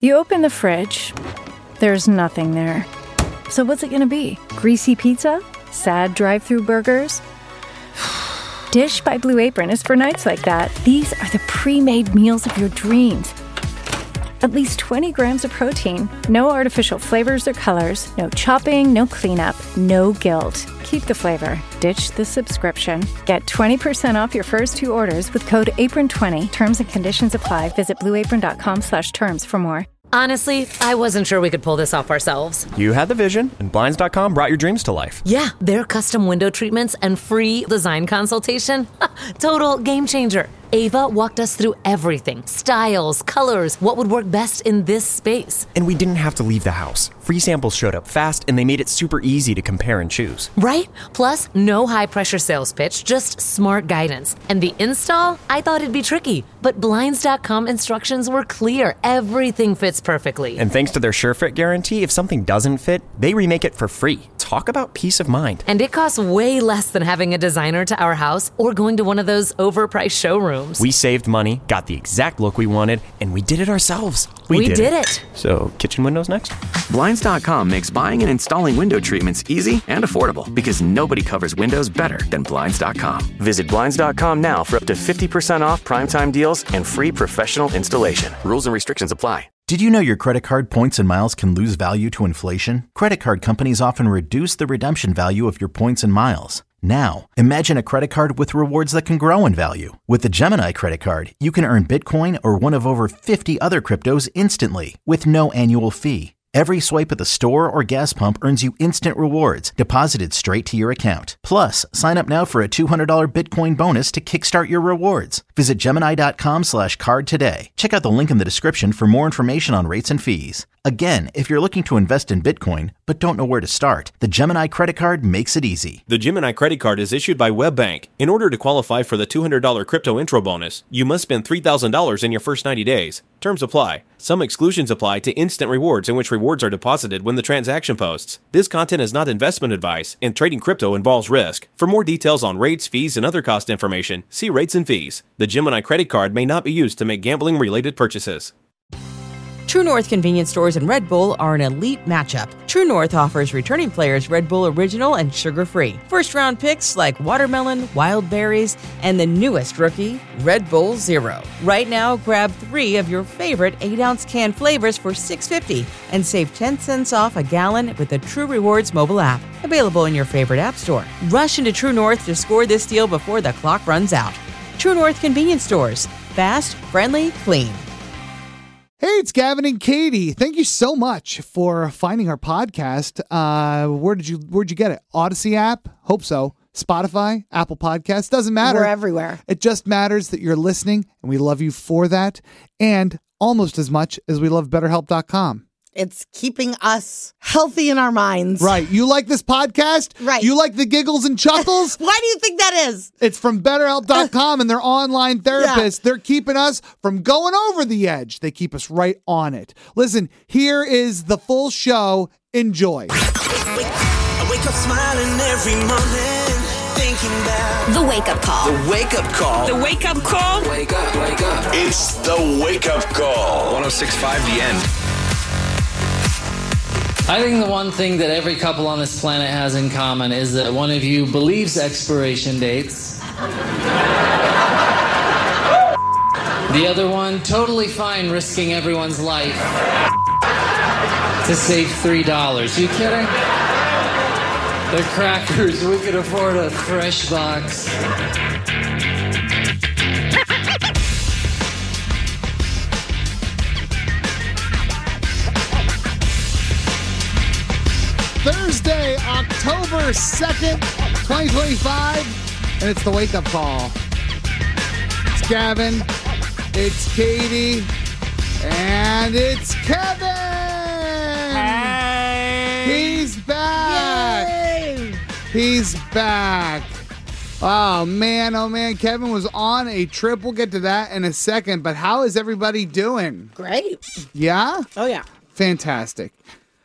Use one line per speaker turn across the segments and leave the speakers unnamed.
You open the fridge, there's nothing there. So what's it gonna be? Greasy pizza? Sad drive-thru burgers? Dish by Blue Apron is for nights like that. These are the pre-made meals of your dreams. At least 20 grams of protein, no artificial flavors or colors, no chopping, no cleanup, no guilt. Keep the flavor. Ditch the subscription. Get 20% off your first 2 orders with code APRON20. Terms and conditions apply. Visit blueapron.com/terms for more.
Honestly, I wasn't sure we could pull this off ourselves.
You had the vision, and Blinds.com brought your dreams to life.
Yeah, their custom window treatments and free design consultation. Total game changer. Ava walked us through everything. Styles, colors, what would work best in this space.
And we didn't have to leave the house. Free samples showed up fast, and they made it super easy to compare and choose.
Right? Plus, no high-pressure sales pitch, just smart guidance. And the install? I thought it'd be tricky, but Blinds.com instructions were clear. Everything fits perfectly.
And thanks to their SureFit guarantee, if something doesn't fit, they remake it for free. Talk about peace of mind.
And it costs way less than having a designer to our house or going to one of those overpriced showrooms.
We saved money, got the exact look we wanted, and we did it ourselves.
We did it.
So, kitchen windows next?
Blinds.com makes buying and installing window treatments easy and affordable because nobody covers windows better than Blinds.com. Visit Blinds.com now for up to 50% off primetime deals and free professional installation. Rules and restrictions apply.
Did you know your credit card points and miles can lose value to inflation? Credit card companies often reduce the redemption value of your points and miles. Now, imagine a credit card with rewards that can grow in value. With the Gemini credit card, you can earn Bitcoin or one of over 50 other cryptos instantly with no annual fee. Every swipe at the store or gas pump earns you instant rewards deposited straight to your account. Plus, sign up now for a $200 Bitcoin bonus to kickstart your rewards. Visit Gemini.com/card today. Check out the link in the description for more information on rates and fees. Again, if you're looking to invest in Bitcoin but don't know where to start, the Gemini credit card makes it easy.
The Gemini credit card is issued by WebBank. In order to qualify for the $200 crypto intro bonus, you must spend $3,000 in your first 90 days. Terms apply. Some exclusions apply to instant rewards in which rewards are deposited when the transaction posts. This content is not investment advice, and trading crypto involves risk. For more details on rates, fees, and other cost information, see rates and fees. The Gemini credit card may not be used to make gambling-related purchases.
True North convenience stores and Red Bull are an elite matchup. True North offers returning players Red Bull Original and sugar-free. First-round picks like watermelon, wild berries, and the newest rookie, Red Bull Zero. Right now, grab 3 of your favorite 8-ounce can flavors for $6.50 and save 10 cents off a gallon with the True Rewards mobile app. Available in your favorite app store. Rush into True North to score this deal before the clock runs out. True North convenience stores. Fast, friendly, clean.
Hey, it's Gavin and Katie. Thank you so much for finding our podcast. Where'd you get it? Odyssey app? Hope so. Spotify, Apple Podcasts, doesn't matter.
We're everywhere.
It just matters that you're listening, and we love you for that. And almost as much as we love BetterHelp.com.
It's keeping us healthy in our minds.
Right. You like this podcast?
Right.
You like the giggles and chuckles?
Why do you think that is?
It's from BetterHelp.com and their online therapists. Yeah. They're keeping us from going over the edge. They keep us right on it. Listen, here is the full show. Enjoy.
I wake up smiling every morning, thinking about
the wake-up call.
The wake-up call.
The wake-up call.
Wake up, wake up.
It's the wake-up call.
106.5 The End.
I think the one thing that every couple on this planet has in common is that one of you believes expiration dates. The other one, totally fine risking everyone's life to save $3. You kidding? They're crackers. We could afford a fresh box.
Thursday, October 2nd, 2025, and it's the wake-up call. It's Gavin, it's Katie, and it's Kevin! Hey! He's back!
Yay!
He's back. Oh, man, Kevin was on a trip. We'll get to that in a second, but how is everybody doing?
Great.
Yeah?
Oh, yeah.
Fantastic.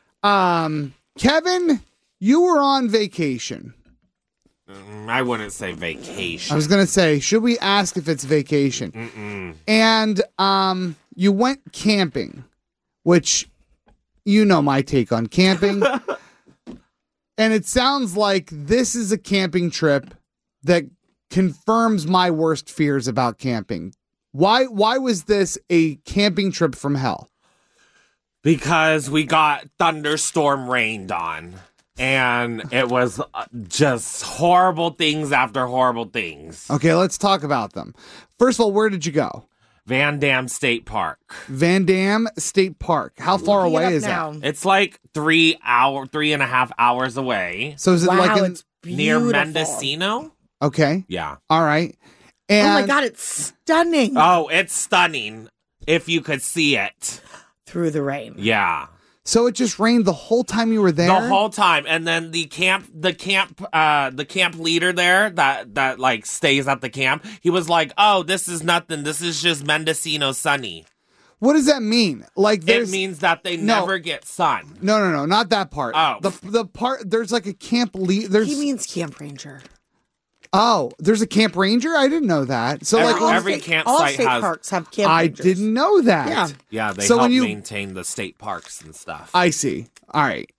Kevin, you were on vacation.
I wouldn't say vacation.
I was going to say, should we ask if it's vacation?
Mm-mm.
And you went camping. which you know my take on camping. And it sounds like this is a camping trip that confirms my worst fears about camping. Why was this a camping trip from hell?
Because we got thunderstorm rained on. And it was just horrible things after horrible things.
Okay, let's talk about them. First of all, where did you go?
Van Dam State Park.
Van Dam State Park. How far away is that?
It's like 3.5 hours away.
So is it like
it's
near
beautiful.
Mendocino?
Okay.
Yeah.
All right. And
Oh my God, it's stunning.
Oh, it's stunning if you could see it.
Through the rain.
Yeah.
So it just rained the whole time you were there?
The whole time. And then the camp leader there that like stays at the camp, he was like, "Oh, this is nothing. This is just Mendocino sunny."
What does that mean? Like
it means that they never get sun.
No, not that part.
Oh.
The part there's like a camp leader.
He means camp ranger.
Oh, there's a camp ranger? I didn't know that. So
every campsite
all state
has
parks have camp
I
rangers.
didn't know that.
Yeah.
Yeah, they
So
help
when you-
maintain the state parks and stuff.
I see. All right.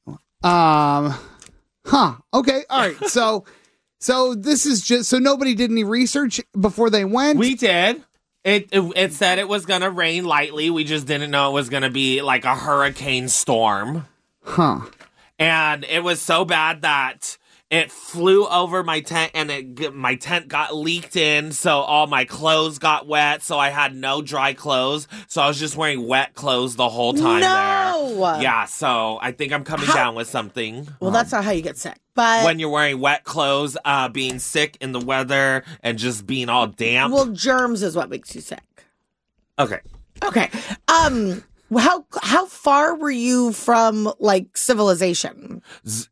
Okay. All right. So this is just so nobody did any research before they went.
We did. It said it was going to rain lightly. We just didn't know it was going to be like a hurricane storm.
Huh.
And it was so bad that it flew over my tent and my tent got leaked in. So all my clothes got wet. So I had no dry clothes. So I was just wearing wet clothes the whole time there. Yeah. So I think I'm coming down with something.
Well, that's not how you get sick. But
When you're wearing wet clothes, being sick in the weather and just being all damp.
well, germs is what makes you sick.
Okay.
Okay. How far were you from like civilization?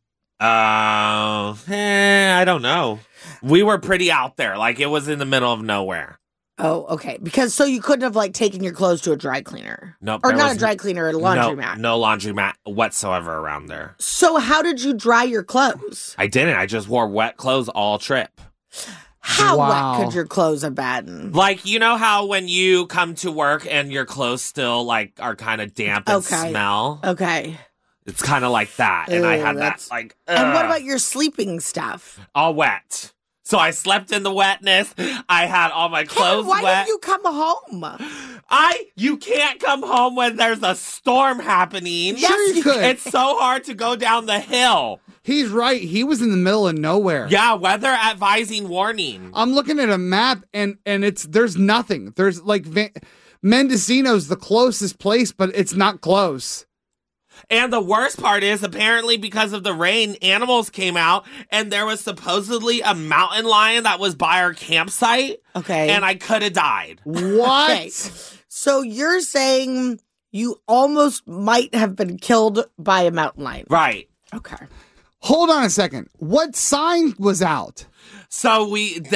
I don't know. We were pretty out there. Like, it was in the middle of nowhere.
Oh, okay. Because so you couldn't have like taken your clothes to a dry cleaner.
Nope.
Or
there
not
was
a dry cleaner, a laundromat.
No laundromat whatsoever around there.
So how did you dry your clothes?
I didn't. I just wore wet clothes all trip.
How
Wow.
wet could your clothes have been?
Like, you know how when you come to work and your clothes still, like, are kind of damp and
Okay.
smell?
Okay.
It's kind of like that. And I
Ew,
had that,
that's-
like,
And what
ugh,
about your sleeping stuff?
all wet. So I slept in the wetness. I had all my clothes
Why
wet.
didn't you come home?
You can't come home when there's a storm happening.
Yes, Sure you
could.
It's so hard to go down the hill.
He's right. He was in the middle of nowhere.
Yeah, weather advising warning.
I'm looking at a map and there's nothing. There's like Mendocino's the closest place, but it's not close.
And the worst part is, apparently because of the rain, animals came out, and there was supposedly a mountain lion that was by our campsite.
Okay.
And I could have died.
What?
Okay. So you're saying you almost might have been killed by a mountain lion.
Right.
Okay.
Hold on a second. What sign was out?
So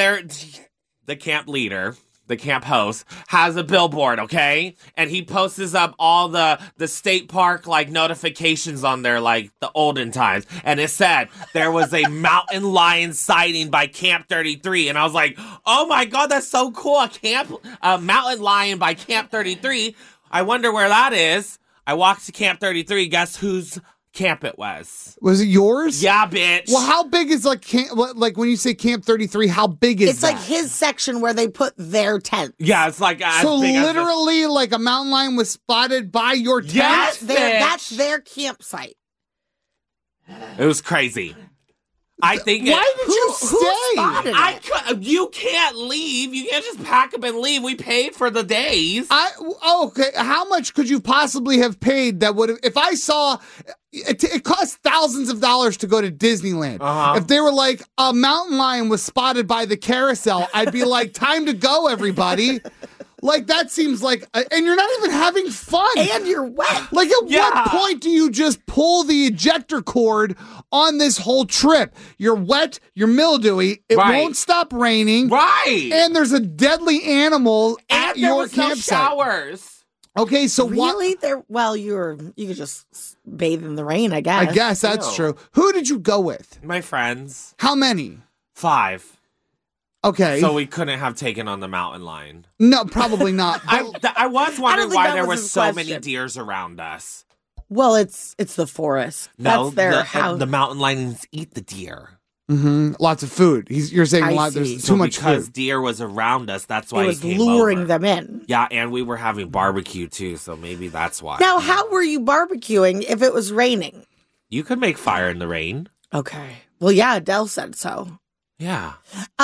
the camp leader, the camp host, has a billboard, okay? And he posts up all the state park, like, notifications on there, like the olden times. And it said there was a mountain lion sighting by Camp 33. And I was like, oh my God, that's so cool. A mountain lion by Camp 33. I wonder where that is. I walked to Camp 33. Guess whose camp it was?
Was it yours?
Yeah, bitch.
Well, how big is like when you say Camp 33? How big is
It's
that?
like his section where they put their tent.
Yeah, it's like as
so
big as this.
literally, like a mountain lion was spotted by your tent.
Yes!
That's their campsite.
It was crazy. I think.
Why did you
Who
stay?
spotted it?
You can't leave. You can't just pack up and leave. We paid for the days.
Okay. How much could you possibly have paid that would have, if I saw, it costs thousands of dollars to go to Disneyland.
Uh-huh.
If they were like, a mountain lion was spotted by the carousel, I'd be like, time to go, everybody. Like, that seems like, and you're not even having fun.
And you're wet.
Like, at what point do you just pull the ejector cord on this whole trip? You're wet, you're mildewy, it
Right.
won't stop raining.
Right.
And there's a deadly animal at
And there
your
was no
campsite.
showers.
Okay, so
Really? Well, you could just bathe in the rain, I guess.
I guess that's
Ew.
true. Who did you go with?
My friends.
How many?
5.
Okay.
So we couldn't have taken on the mountain lion.
No, probably not.
I was wondering
think
why
that
there
was
were
his
so
question.
many deers around us.
Well, it's the forest.
No,
That's their house.
the mountain lions eat the deer.
Lots of food. You're saying
I
there's
see.
too much
because
food.
deer was around us. That's why
It was
he came
luring
over.
them in.
Yeah, and we were having barbecue too, so maybe that's why.
Now, how were you barbecuing if it was raining?
You could make fire in the rain.
Okay. Well, yeah, Adele said so.
Yeah.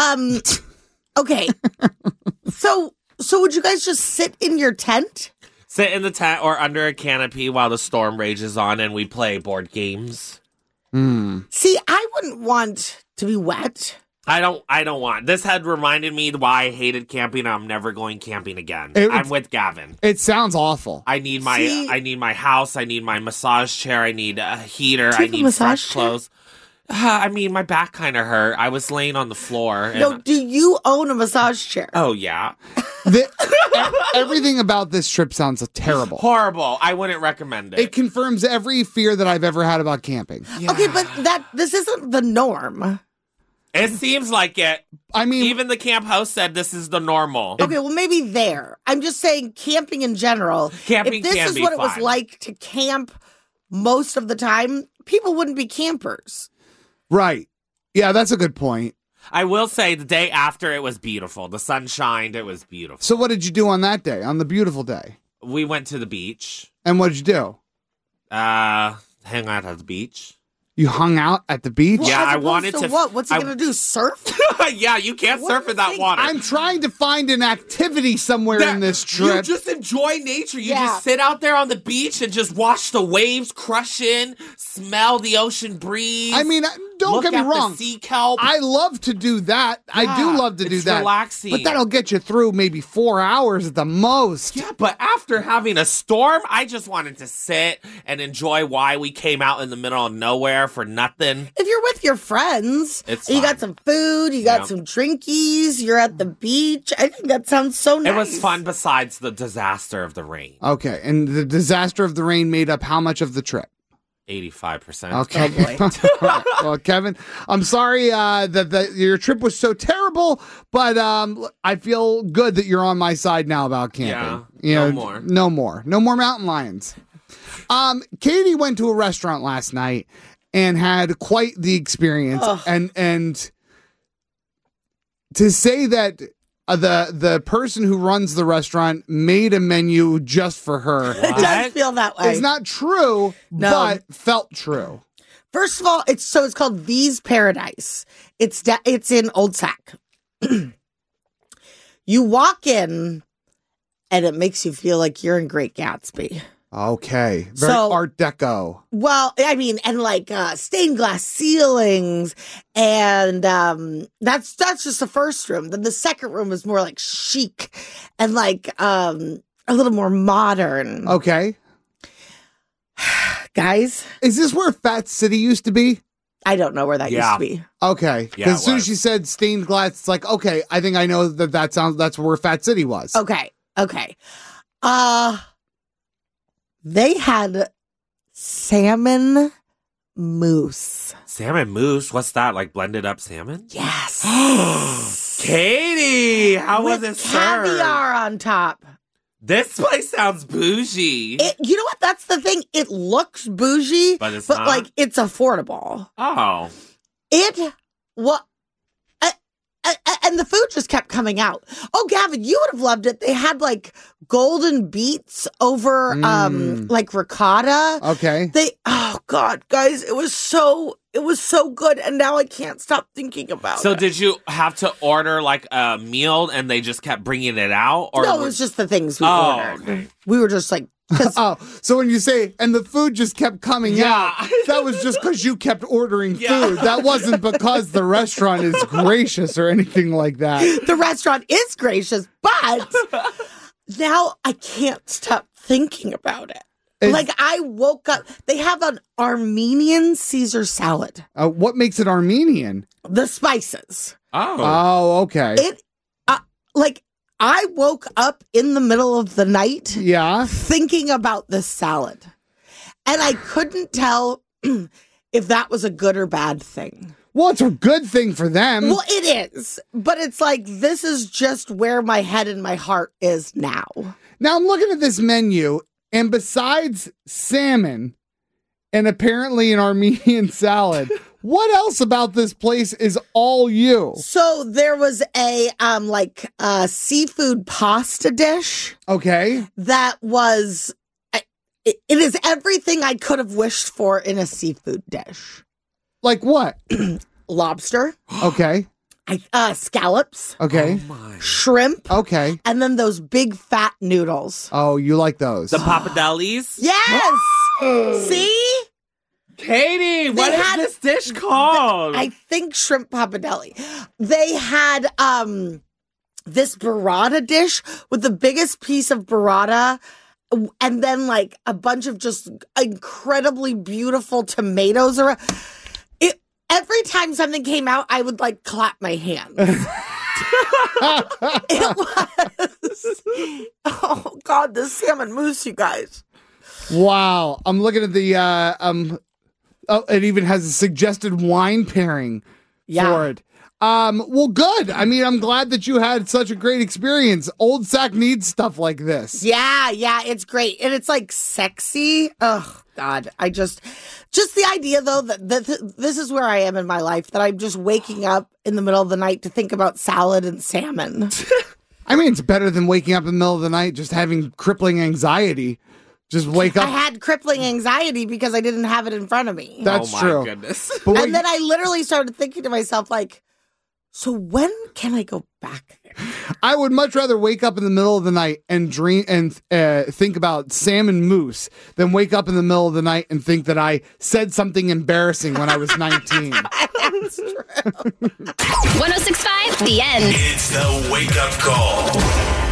Okay. So would you guys just sit in your tent?
Sit in the tent or under a canopy while the storm rages on and we play board games.
See, I wouldn't want to be wet.
I don't want. This had reminded me why I hated camping. I'm never going camping again.
It-
I'm with Gavin.
It sounds awful.
I need
See-
I need my house. I need my massage chair. I need a heater.
Do you
I
have a
need
massage
fresh
chair?
clothes. I mean, my back kind of hurt. I was laying on the floor. And,
No, do you own a massage chair?
oh yeah,
Everything about this trip sounds terrible.
horrible. I wouldn't recommend it.
It confirms every fear that I've ever had about camping.
Okay, but this isn't the norm.
It seems like it.
I mean,
Even the camp host said this is the normal.
Okay, well, maybe there. I'm just saying camping in general.
Camping
if this
can
is
be
what it was
fun.
like to camp most of the time, people wouldn't be campers.
right. Yeah, that's a good point.
I will say the day after it was beautiful. The sun shined. It was beautiful.
So what did you do on that day, on the beautiful day?
We went to the beach.
And what did you do?
Hang out at the beach.
You hung out at the beach?
Yeah,
As
I
opposed
wanted to.
What? What's he
I-
gonna do? Surf?
Yeah, you can't surf in that water.
I'm trying to find an activity somewhere in this trip.
You just enjoy nature. You
Yeah.
just sit out there on the beach and just watch the waves crush in, smell the ocean breeze.
I mean, don't
look
get me
at
wrong.
The sea kelp.
I love to do that. I do love to do
it's
that.
relaxing.
But that'll get you through maybe 4 hours at the most.
Yeah, but after having a storm, I just wanted to sit and enjoy why we came out in the middle of nowhere for nothing.
If you're with your friends,
It's
and you
fine.
got some food, you got
Yeah.
some drinkies, you're at the beach. I think that sounds so nice.
It was fun besides the disaster of the rain.
Okay, and the disaster of the rain made up how much of the trip?
85%.
Okay. Well, Kevin, I'm sorry that your trip was so terrible, but I feel good that you're on my side now about camping.
Yeah, no more.
No more mountain lions. Katie went to a restaurant last night and had quite the experience.
Ugh.
And to say that the person who runs the restaurant made a menu just for her
It does feel that way.
is not true,
No.
but felt true.
First of all, it's called V's Paradise. It's in Old Sac. You walk in, and it makes you feel like you're in Great Gatsby.
Okay. Very
So-
Art Deco.
Well, I mean, and like stained glass ceilings, and that's just the first room. Then the second room is more like chic and like a little more modern.
Okay.
Guys,
Is this where Fat City used to be?
I don't know where that used
Yeah.
to be.
Okay.
Yeah,
Because
it
as soon as
was.
she said stained glass, it's like, okay, I think I know that's where Fat City was.
Okay. They had salmon mousse.
Salmon mousse? What's that? Like blended up salmon?
Yes.
Katie, how was
With
it served?
caviar on top.
This place sounds bougie.
You know what? That's the thing. It looks bougie,
But it's not?
like it's affordable.
Oh.
And the food just kept coming out. Oh, Gavin, you would have loved it. They had like golden beets over like ricotta.
Okay.
Oh God, guys, it was so good, and now I can't stop thinking about
So
it.
did you have to order like a meal and they just kept bringing it out? Or
No, it was just the things we
Oh,
ordered.
okay.
We were just like, 'cause-
Oh, so when you say, and the food just kept coming
Yeah.
out, that was just because you kept ordering
Yeah.
food. That wasn't because the restaurant is gracious or anything like that.
the restaurant is gracious, but now I can't stop thinking about it.
Is-
Like I woke up, they have an Armenian Caesar salad.
What makes it Armenian?
The spices.
Oh.
Oh, okay.
It, like I woke up in the middle of the night
Yeah.
thinking about this salad. And I couldn't tell if that was a good or bad thing.
Well, it's a good thing for them.
Well, it is. But it's like, this is just where my head and my heart is now.
Now I'm looking at this menu, and besides salmon and apparently an Armenian salad, what else about this place is all you?
So there was a seafood pasta dish.
Okay.
That was, it is everything I could have wished for in a seafood dish.
Like what?
Lobster.
Okay.
Scallops.
Okay.
Shrimp.
Okay.
And then those big fat noodles.
Oh, you like those?
The pappardelles?
Yes. See?
Katie, what is this dish called?
I think shrimp pappardelle. They had this burrata dish with the biggest piece of burrata, and then like a bunch of just incredibly beautiful tomatoes around. Every time something came out, I would like clap my hands. It was. Oh God, the salmon mousse, you guys.
Wow. I'm looking at the it even has a suggested wine pairing for it. Well, good. I mean, I'm glad that you had such a great experience. Old Sac needs stuff like this.
Yeah, it's great. And it's like sexy. Oh, God. Just the idea, though, that this is where I am in my life, that I'm just waking up in the middle of the night to think about salad and salmon.
I mean, it's better than waking up in the middle of the night just having crippling anxiety. Just wake up.
I had crippling anxiety because I didn't have it in front of me.
That's true.
Oh, my goodness.
And then I literally started thinking to myself, like, so when can I go back there?
I would much rather wake up in the middle of the night and dream and think about salmon mousse than wake up in the middle of the night and think that I said something embarrassing when I was 19.
That's true.
106.5, The End.
It's the Wake Up Call.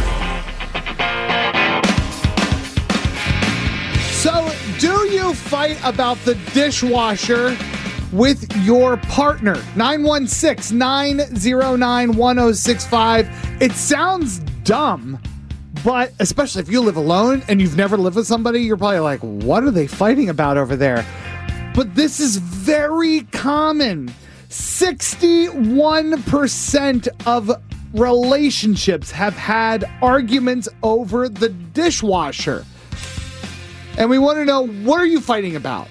So, do you fight about the dishwasher with your partner? 916-909-1065. It sounds dumb, but especially if you live alone and you've never lived with somebody, you're probably like, what are they fighting about over there? But this is very common. 61% of relationships have had arguments over the dishwasher. And we want to know, what are you fighting about?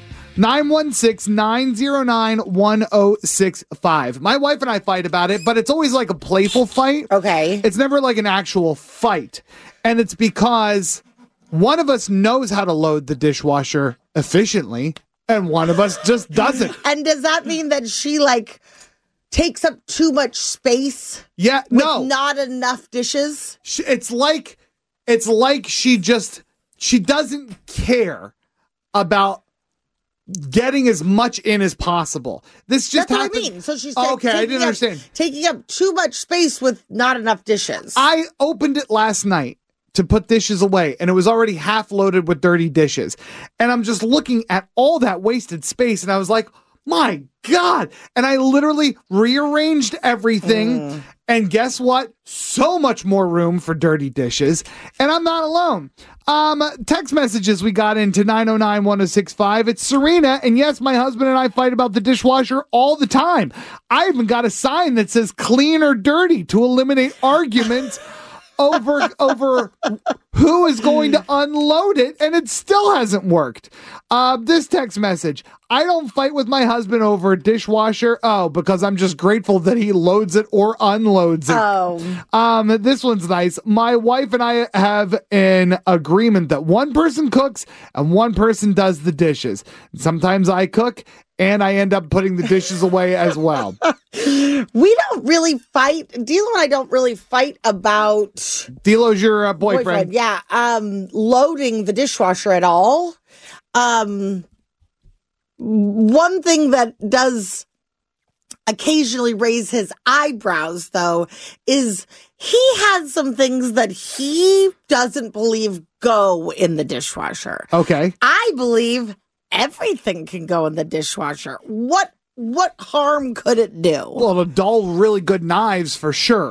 916-909-1065. My wife and I fight about it, but it's always like a playful fight.
Okay.
It's never like an actual fight. And it's because one of us knows how to load the dishwasher efficiently, and one of us just doesn't.
And does that mean that she, like, takes up too much space?
Yeah,
with
no.
not enough dishes?
It's like she doesn't care about getting as much in as possible. This just
That's what I mean. So she's
okay. I didn't understand.
Taking up too much space with not enough dishes.
I opened it last night to put dishes away, and it was already half loaded with dirty dishes. And I'm just looking at all that wasted space, and I was like, my God. And I literally rearranged everything. And guess what? So much more room for dirty dishes. And I'm not alone. Text messages we got into 909-1065. It's Serena. And yes, my husband and I fight about the dishwasher all the time. I even got a sign that says clean or dirty to eliminate arguments over who is going to unload it, and it still hasn't worked. This text message: I don't fight with my husband over a dishwasher. Oh, because I'm just grateful that he loads it or unloads it.
Oh.
This one's nice. My wife and I have an agreement that one person cooks and one person does the dishes. Sometimes I cook and I end up putting the dishes away as well.
We don't really fight. D'Lo and I don't really fight about...
D'Lo's your boyfriend.
Yeah. Loading the dishwasher at all. One thing that does occasionally raise his eyebrows, though, is he has some things that he doesn't believe go in the dishwasher.
Okay.
I believe everything can go in the dishwasher. What harm could it do?
Well, to dull really good knives for sure.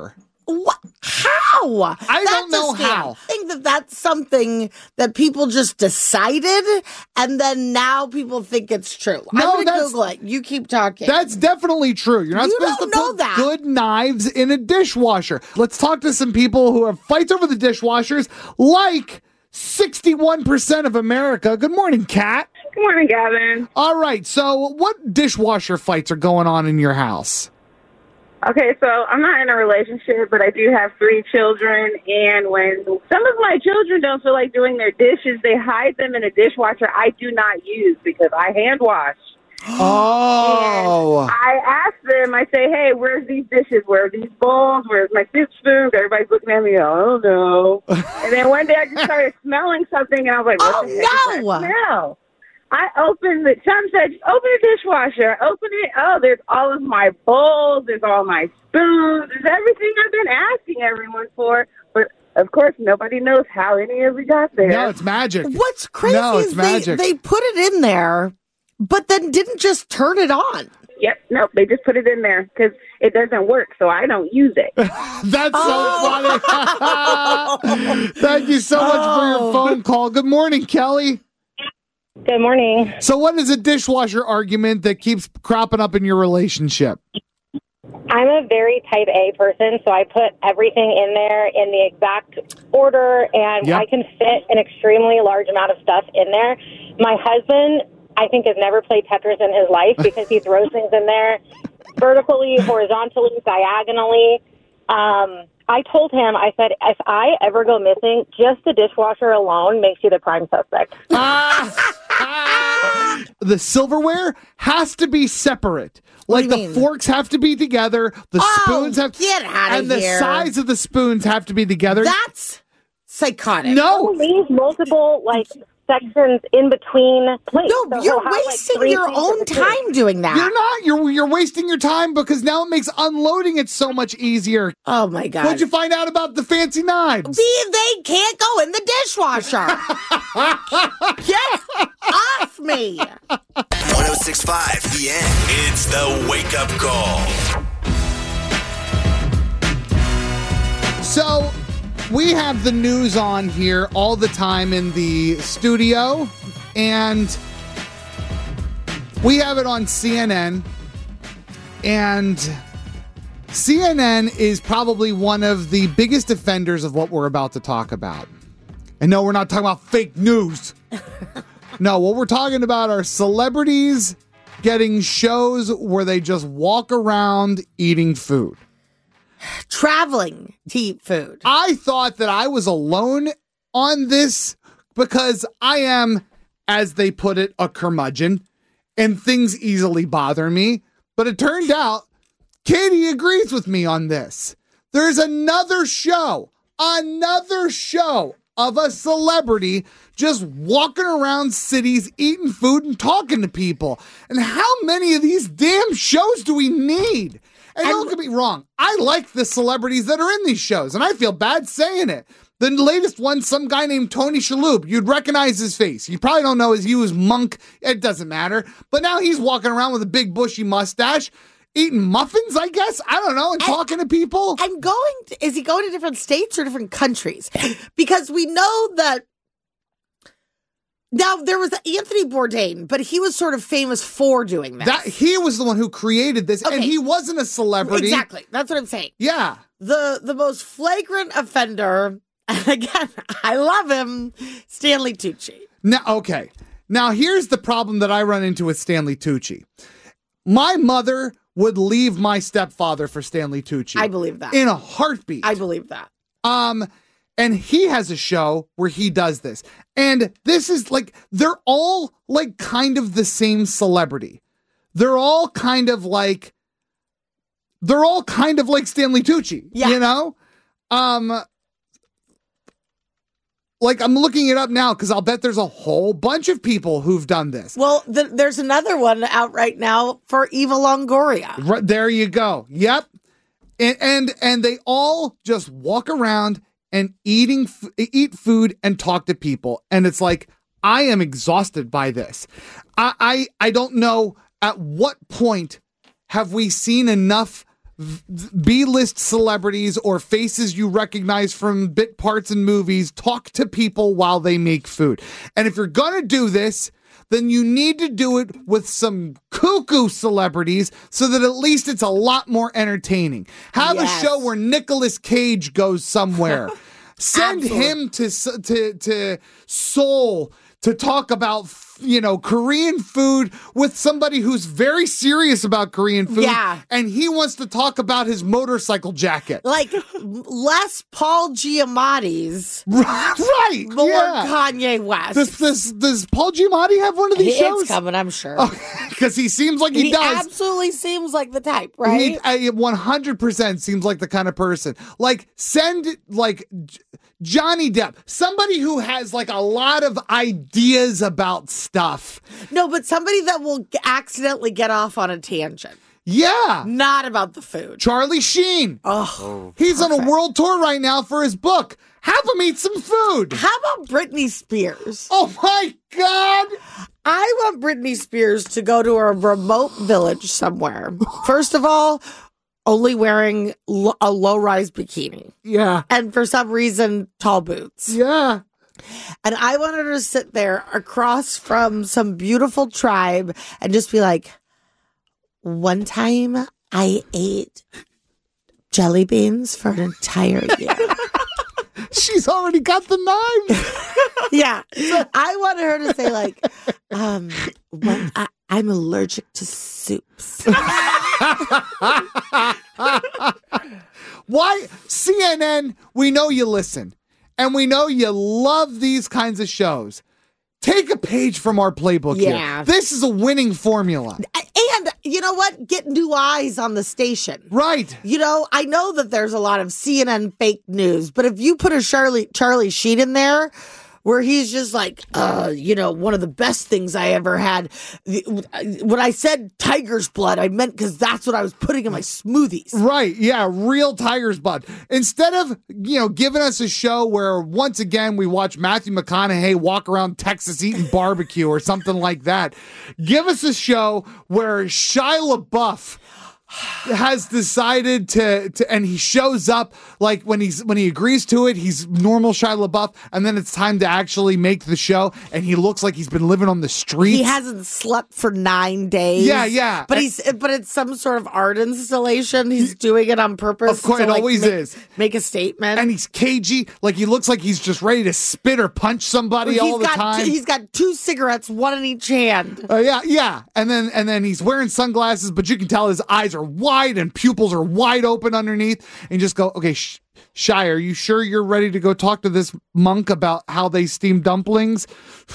What? How?
I don't know how.
I think that that's something that people just decided, and then now people think it's true. I'm going to Google it. You keep talking.
That's definitely true. You're not
You
supposed to
don't know
put
that.
good knives in a dishwasher. Let's talk to some people who have fights over the dishwashers, like 61% of America. Good morning, Kat.
Good morning, Gavin.
All right, so what dishwasher fights are going on in your house?
Okay, so I'm not in a relationship, but I do have 3 children, and when some of my children don't feel like doing their dishes, they hide them in a dishwasher I do not use because I hand wash.
Oh.
And I ask them, I say, hey, where's these dishes? Where are these bowls? Where's my soup spoons? Everybody's looking at me, I don't know. And then one day I just started smelling something, and I was like, what the heck is that smell? I opened Tom said, open the dishwasher. Open it. Oh, there's all of my bowls. There's all my spoons. There's everything I've been asking everyone for. But, of course, nobody knows how any of it got there.
No, it's magic.
What's crazy is they put it in there, but then didn't just turn it on.
Yep. No, they just put it in there because it doesn't work, so I don't use it.
That's so funny. Thank you so much for your phone call. Good morning, Kelly.
Good morning.
So what is a dishwasher argument that keeps cropping up in your relationship?
I'm a very type A person, so I put everything in there in the exact order, and I can fit an extremely large amount of stuff in there. My husband, I think, has never played Tetris in his life because he throws things in there vertically, horizontally, diagonally. I told him, I said, if I ever go missing, just the dishwasher alone makes you the prime suspect.
The silverware has to be separate. Like the forks have to be together. The spoons have to
get out of
and the
here.
size of the spoons have to be together.
That's psychotic.
No.
Leave multiple, sections in between plates.
No,
So
you're
he'll have,
wasting
3
your
pieces
own
of food.
time doing that.
You're not. You're wasting your time because now it makes unloading it so much easier.
Oh my God.
What'd you find out about the fancy knives?
They can't go in the dishwasher. Get off me.
1065 The End. It's the wake up call.
So, we have the news on here all the time in the studio, and we have it on CNN, and CNN is probably one of the biggest offenders of what we're about to talk about. And no, we're not talking about fake news. No, what we're talking about are celebrities getting shows where they just walk around eating food.
Traveling to eat food.
I thought that I was alone on this because I am, as they put it, a curmudgeon, and things easily bother me. But it turned out Katie agrees with me on this. There's another show of a celebrity just walking around cities, eating food and talking to people. And how many of these damn shows do we need? And don't get me wrong, I like the celebrities that are in these shows, and I feel bad saying it. The latest one, some guy named Tony Shalhoub, you'd recognize his face. You probably don't know he was Monk. It doesn't matter. But now he's walking around with a big bushy mustache, eating muffins, I guess. I don't know, and talking to people.
And is he going to different states or different countries? Because we know that. Now, there was Anthony Bourdain, but he was sort of famous for doing this.
He was the one who created this, and he wasn't a celebrity.
Exactly. That's what I'm saying.
Yeah.
The most flagrant offender, and again, I love him, Stanley Tucci.
Now, here's the problem that I run into with Stanley Tucci. My mother would leave my stepfather for Stanley Tucci.
I believe that.
In a heartbeat.
I believe that.
And he has a show where he does this. And this is they're all kind of the same celebrity. They're all kind of like Stanley Tucci, you know? I'm looking it up now because I'll bet there's a whole bunch of people who've done this.
Well, there's another one out right now for Eva Longoria.
Right, there you go. Yep. And they all just walk around and eat food and talk to people. And it's like, I am exhausted by this. I don't know at what point have we seen enough B-list celebrities or faces you recognize from bit parts in movies talk to people while they make food. And if you're going to do this, then you need to do it with some cuckoo celebrities so that at least it's a lot more entertaining. Have a show where Nicolas Cage goes somewhere. Send him to Seoul to talk about, Korean food with somebody who's very serious about Korean food.
Yeah.
And he wants to talk about his motorcycle jacket.
Like less Paul Giamatti's.
Right.
More
yeah.
Kanye West.
Does Paul Giamatti have one of these shows?
It's coming, I'm sure.
Because he seems like he does.
He absolutely seems like the type, right?
He 100% seems like the kind of person. Like, send, Johnny Depp, somebody who has a lot of ideas about stuff.
No, but somebody that will accidentally get off on a tangent.
Yeah.
Not about the food.
Charlie Sheen. He's on a world tour right now for his book. Have him eat some food.
How about Britney Spears?
Oh my God.
I want Britney Spears to go to a remote village somewhere. First of all, only wearing a low-rise bikini.
Yeah.
And for some reason, tall boots.
Yeah.
And I want her to sit there across from some beautiful tribe and just be like, one time I ate jelly beans for an entire year.
She's already got the knives.
Yeah. I want her to say I'm allergic to soups.
Why? CNN, we know you listen. And we know you love these kinds of shows. Take a page from our playbook here. This is a winning formula.
And you know what? Get new eyes on the station.
Right.
I know that there's a lot of CNN fake news, but if you put a Charlie Sheen in there, where he's just like, one of the best things I ever had. When I said tiger's blood, I meant because that's what I was putting in my smoothies.
Right. Yeah. Real tiger's blood. Instead of, giving us a show where once again we watch Matthew McConaughey walk around Texas eating barbecue or something like that. Give us a show where Shia LaBeouf has decided to and he shows up when he agrees to it, he's normal Shia LaBeouf, and then it's time to actually make the show and he looks like he's been living on the streets.
He hasn't slept for 9 days.
Yeah.
But it's some sort of art installation. He's doing it on purpose.
Of course, it always is.
Make a statement.
And he's cagey. He looks like he's just ready to spit or punch somebody all the time.
He's got 2 cigarettes, one in each hand.
Yeah. And then he's wearing sunglasses, but you can tell his eyes are wide and pupils are wide open underneath. And you just go, okay, Shia, are you sure you're ready to go talk to this monk about how they steam dumplings?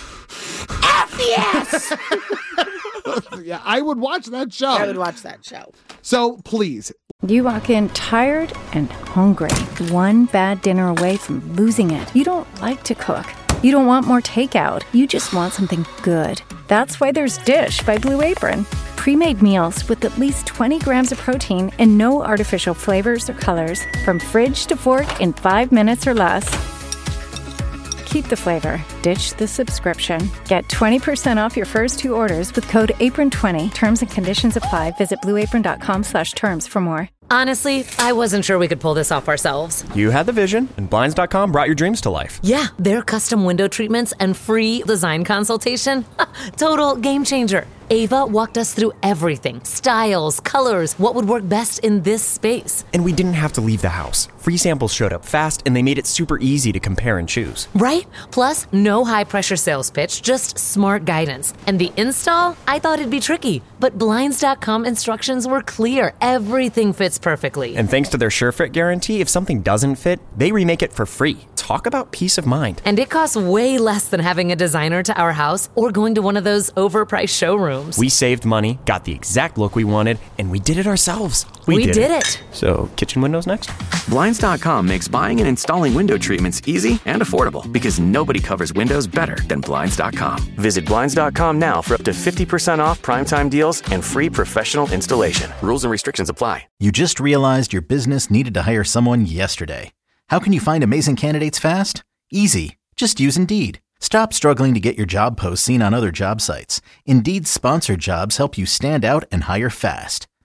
Yes!
Yeah, I would watch that show. So please.
You walk in tired and hungry, one bad dinner away from losing it. You don't like to cook. You don't want more takeout. You just want something good. That's why there's Dish by Blue Apron. Pre-made meals with at least 20 grams of protein and no artificial flavors or colors. From fridge to fork in 5 minutes or less. Keep the flavor. Ditch the subscription. Get 20% off your first 2 orders with code APRON20. Terms and conditions apply. Visit blueapron.com/terms for more.
Honestly, I wasn't sure we could pull this off ourselves.
You had the vision, and Blinds.com brought your dreams to life.
Yeah, their custom window treatments and free design consultation. Total game changer. Ava walked us through everything. Styles, colors, what would work best in this space.
And we didn't have to leave the house. Free samples showed up fast, and they made it super easy to compare and choose.
Right? Plus, no high-pressure sales pitch, just smart guidance. And the install? I thought it'd be tricky, but Blinds.com instructions were clear. Everything fits perfectly.
And thanks to their SureFit guarantee, if something doesn't fit, they remake it for free. Talk about peace of mind.
And it costs way less than having a designer to our house or going to one of those overpriced showrooms.
We saved money, got the exact look we wanted, and we did it ourselves.
We did it.
So, kitchen windows next?
Blinds.com makes buying and installing window treatments easy and affordable because nobody covers windows better than Blinds.com. Visit Blinds.com now for up to 50% off primetime deals and free professional installation. Rules and restrictions apply.
You just realized your business needed to hire someone yesterday. How can you find amazing candidates fast? Easy. Just use Indeed. Stop struggling to get your job posts seen on other job sites. Indeed's sponsored jobs help you stand out and hire fast.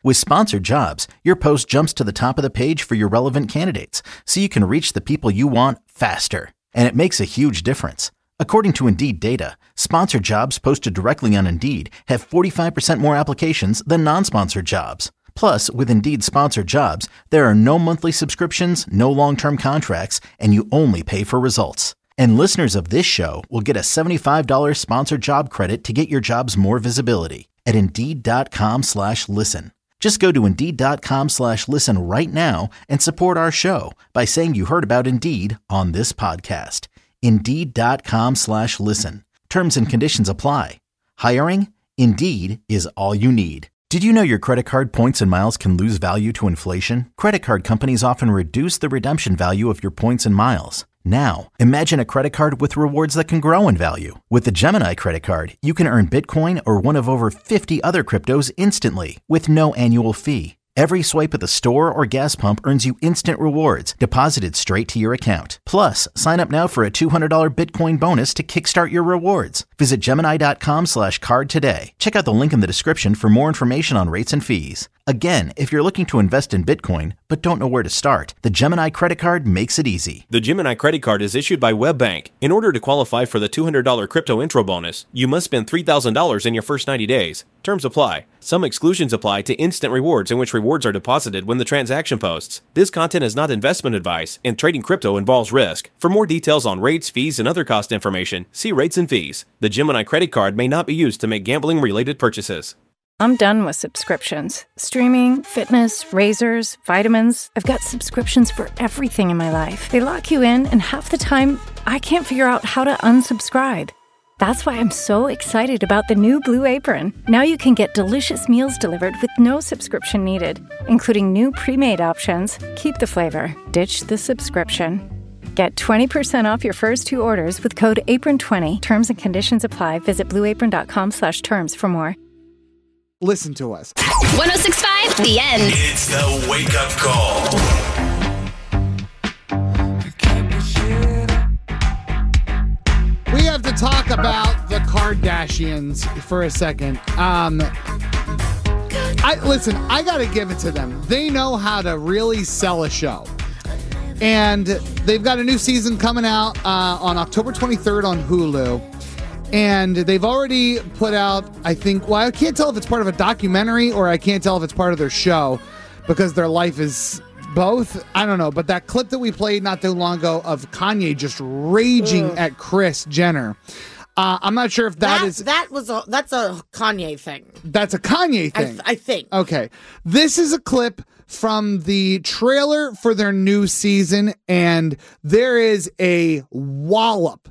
With Sponsored Jobs, your post jumps to the top of the page for your relevant candidates, so you can reach the people you want faster. And it makes a huge difference. According to Indeed data, sponsored jobs posted directly on Indeed have 45% more applications than non-sponsored jobs. Plus, with Indeed Sponsored Jobs, there are no monthly subscriptions, no long-term contracts, and you only pay for results. And listeners of this show will get a $75 sponsored job credit to get your jobs more visibility at Indeed.com/listen. Just go to Indeed.com/listen right now and support our show by saying you heard about Indeed on this podcast. Indeed.com/listen. Terms and conditions apply. Hiring? Indeed is all you need. Did you know your credit card points and miles can lose value to inflation? Credit card companies often reduce the redemption value of your points and miles. Now, imagine a credit card with rewards that can grow in value. With the Gemini credit card, you can earn Bitcoin or one of over 50 other cryptos instantly with no annual fee. Every swipe at the store or gas pump earns you instant rewards deposited straight to your account. Plus, sign up now for a $200 Bitcoin bonus to kickstart your rewards. Visit Gemini.com/card today. Check out the link in the description for more information on rates and fees. Again, if you're looking to invest in Bitcoin but don't know where to start, the Gemini credit card makes it easy.
The Gemini credit card is issued by WebBank. In order to qualify for the $200 crypto intro bonus, you must spend $3,000 in your first 90 days. Terms apply. Some exclusions apply to instant rewards, in which rewards are deposited when the transaction posts. This content is not investment advice, and trading crypto involves risk. For more details on rates, fees, and other cost information, see rates and fees. The Gemini credit card may not be used to make gambling-related purchases.
I'm done with subscriptions. Streaming, fitness, razors, vitamins. I've got subscriptions for everything in my life. They lock you in, and half the time, I can't figure out how to unsubscribe. That's why I'm so excited about the new Blue Apron. Now you can get delicious meals delivered with no subscription needed, including new pre-made options. Keep the flavor, ditch the subscription. Get 20% off your first 2 orders with code APRON20. Terms and conditions apply. Visit blueapron.com/terms for more.
Listen to us.
106.5, The End.
It's the Wake Up Call.
We have to talk about the Kardashians for a second. Listen, I got to give it to them. They know how to really sell a show. And they've got a new season coming out on October 23rd on Hulu. And they've already put out, I think, well, I can't tell if it's part of a documentary or I can't tell if it's part of their show because their life is both. I don't know. But that clip that we played not too long ago of Kanye just raging at Kris Jenner. I'm not sure if that's a
Kanye thing.
That's a Kanye thing.
I think.
Okay. This is a clip from the trailer for their new season, and there is a wallop.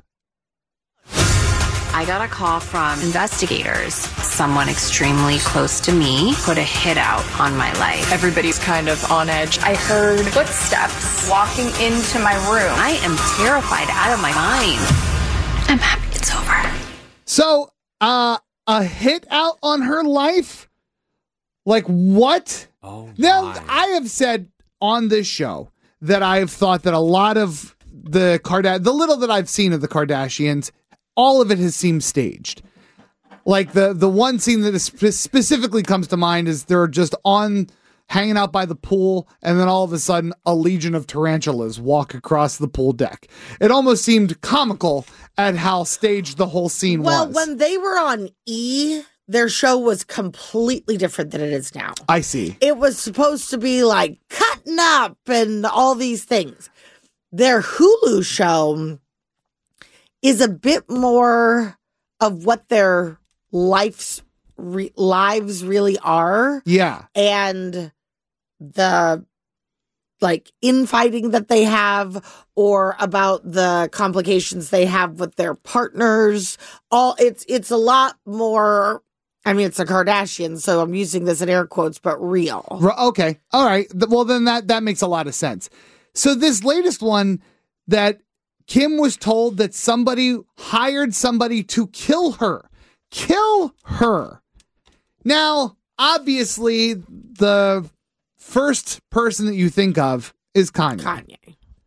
I got a call from investigators. Someone extremely close to me put a hit out on my life.
Everybody's kind of on edge. I heard footsteps walking into my room.
I am terrified out of my mind. I'm happy it's over.
So, a hit out on her life? Like what?
Oh,
now, I have said on this show that I have thought that a lot of the little that I've seen of the Kardashians, all of it has seemed staged. Like the one scene that specifically comes to mind is they're just hanging out by the pool, and then all of a sudden a legion of tarantulas walk across the pool deck. It almost seemed comical at how staged the whole scene was.
Well, when they were on E, their show was completely different than it is now.
I see.
It was supposed to be like cutting up and all these things. Their Hulu show is a bit more of what their lives really are.
Yeah.
And the infighting that they have, or about the complications they have with their partners. It's a lot more. I mean, it's a Kardashian, so I'm using this in air quotes, but real.
Okay. All right. Well, then that makes a lot of sense. So this latest one that Kim was told that somebody hired somebody to kill her. Kill her. Now, obviously, the first person that you think of is Kanye.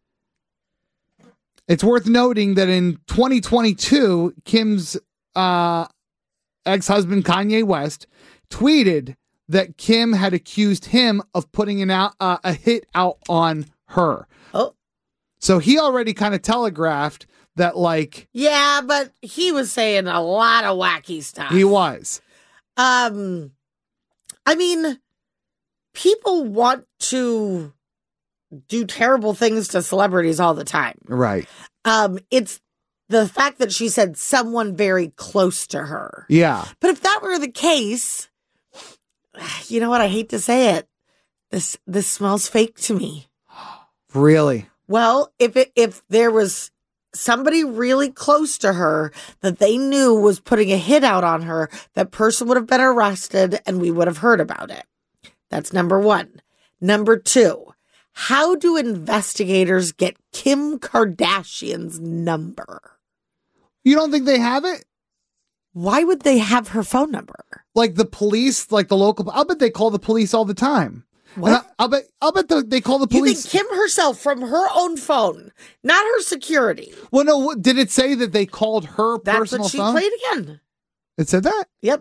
It's worth noting that in 2022, Kim's ex-husband Kanye West tweeted that Kim had accused him of putting a hit out on her.
Oh.
So he already kind of telegraphed that, like...
Yeah, but he was saying a lot of wacky stuff.
He was.
I mean, people want to do terrible things to celebrities all the time.
Right.
It's the fact that she said someone very close to her.
Yeah.
But if that were the case, you know what? I hate to say it. This smells fake to me.
Really?
Well, if there was somebody really close to her that they knew was putting a hit out on her, that person would have been arrested and we would have heard about it. That's number one. Number two, how do investigators get Kim Kardashian's number?
You don't think they have it?
Why would they have her phone number?
Like the police, like the local... I'll bet they call the police all the time.
What?
I'll bet they call the police.
You think Kim herself from her own phone, not her security?
Well, no. Did it say that they called her personal phone?
That's what she played again.
It said that?
Yep.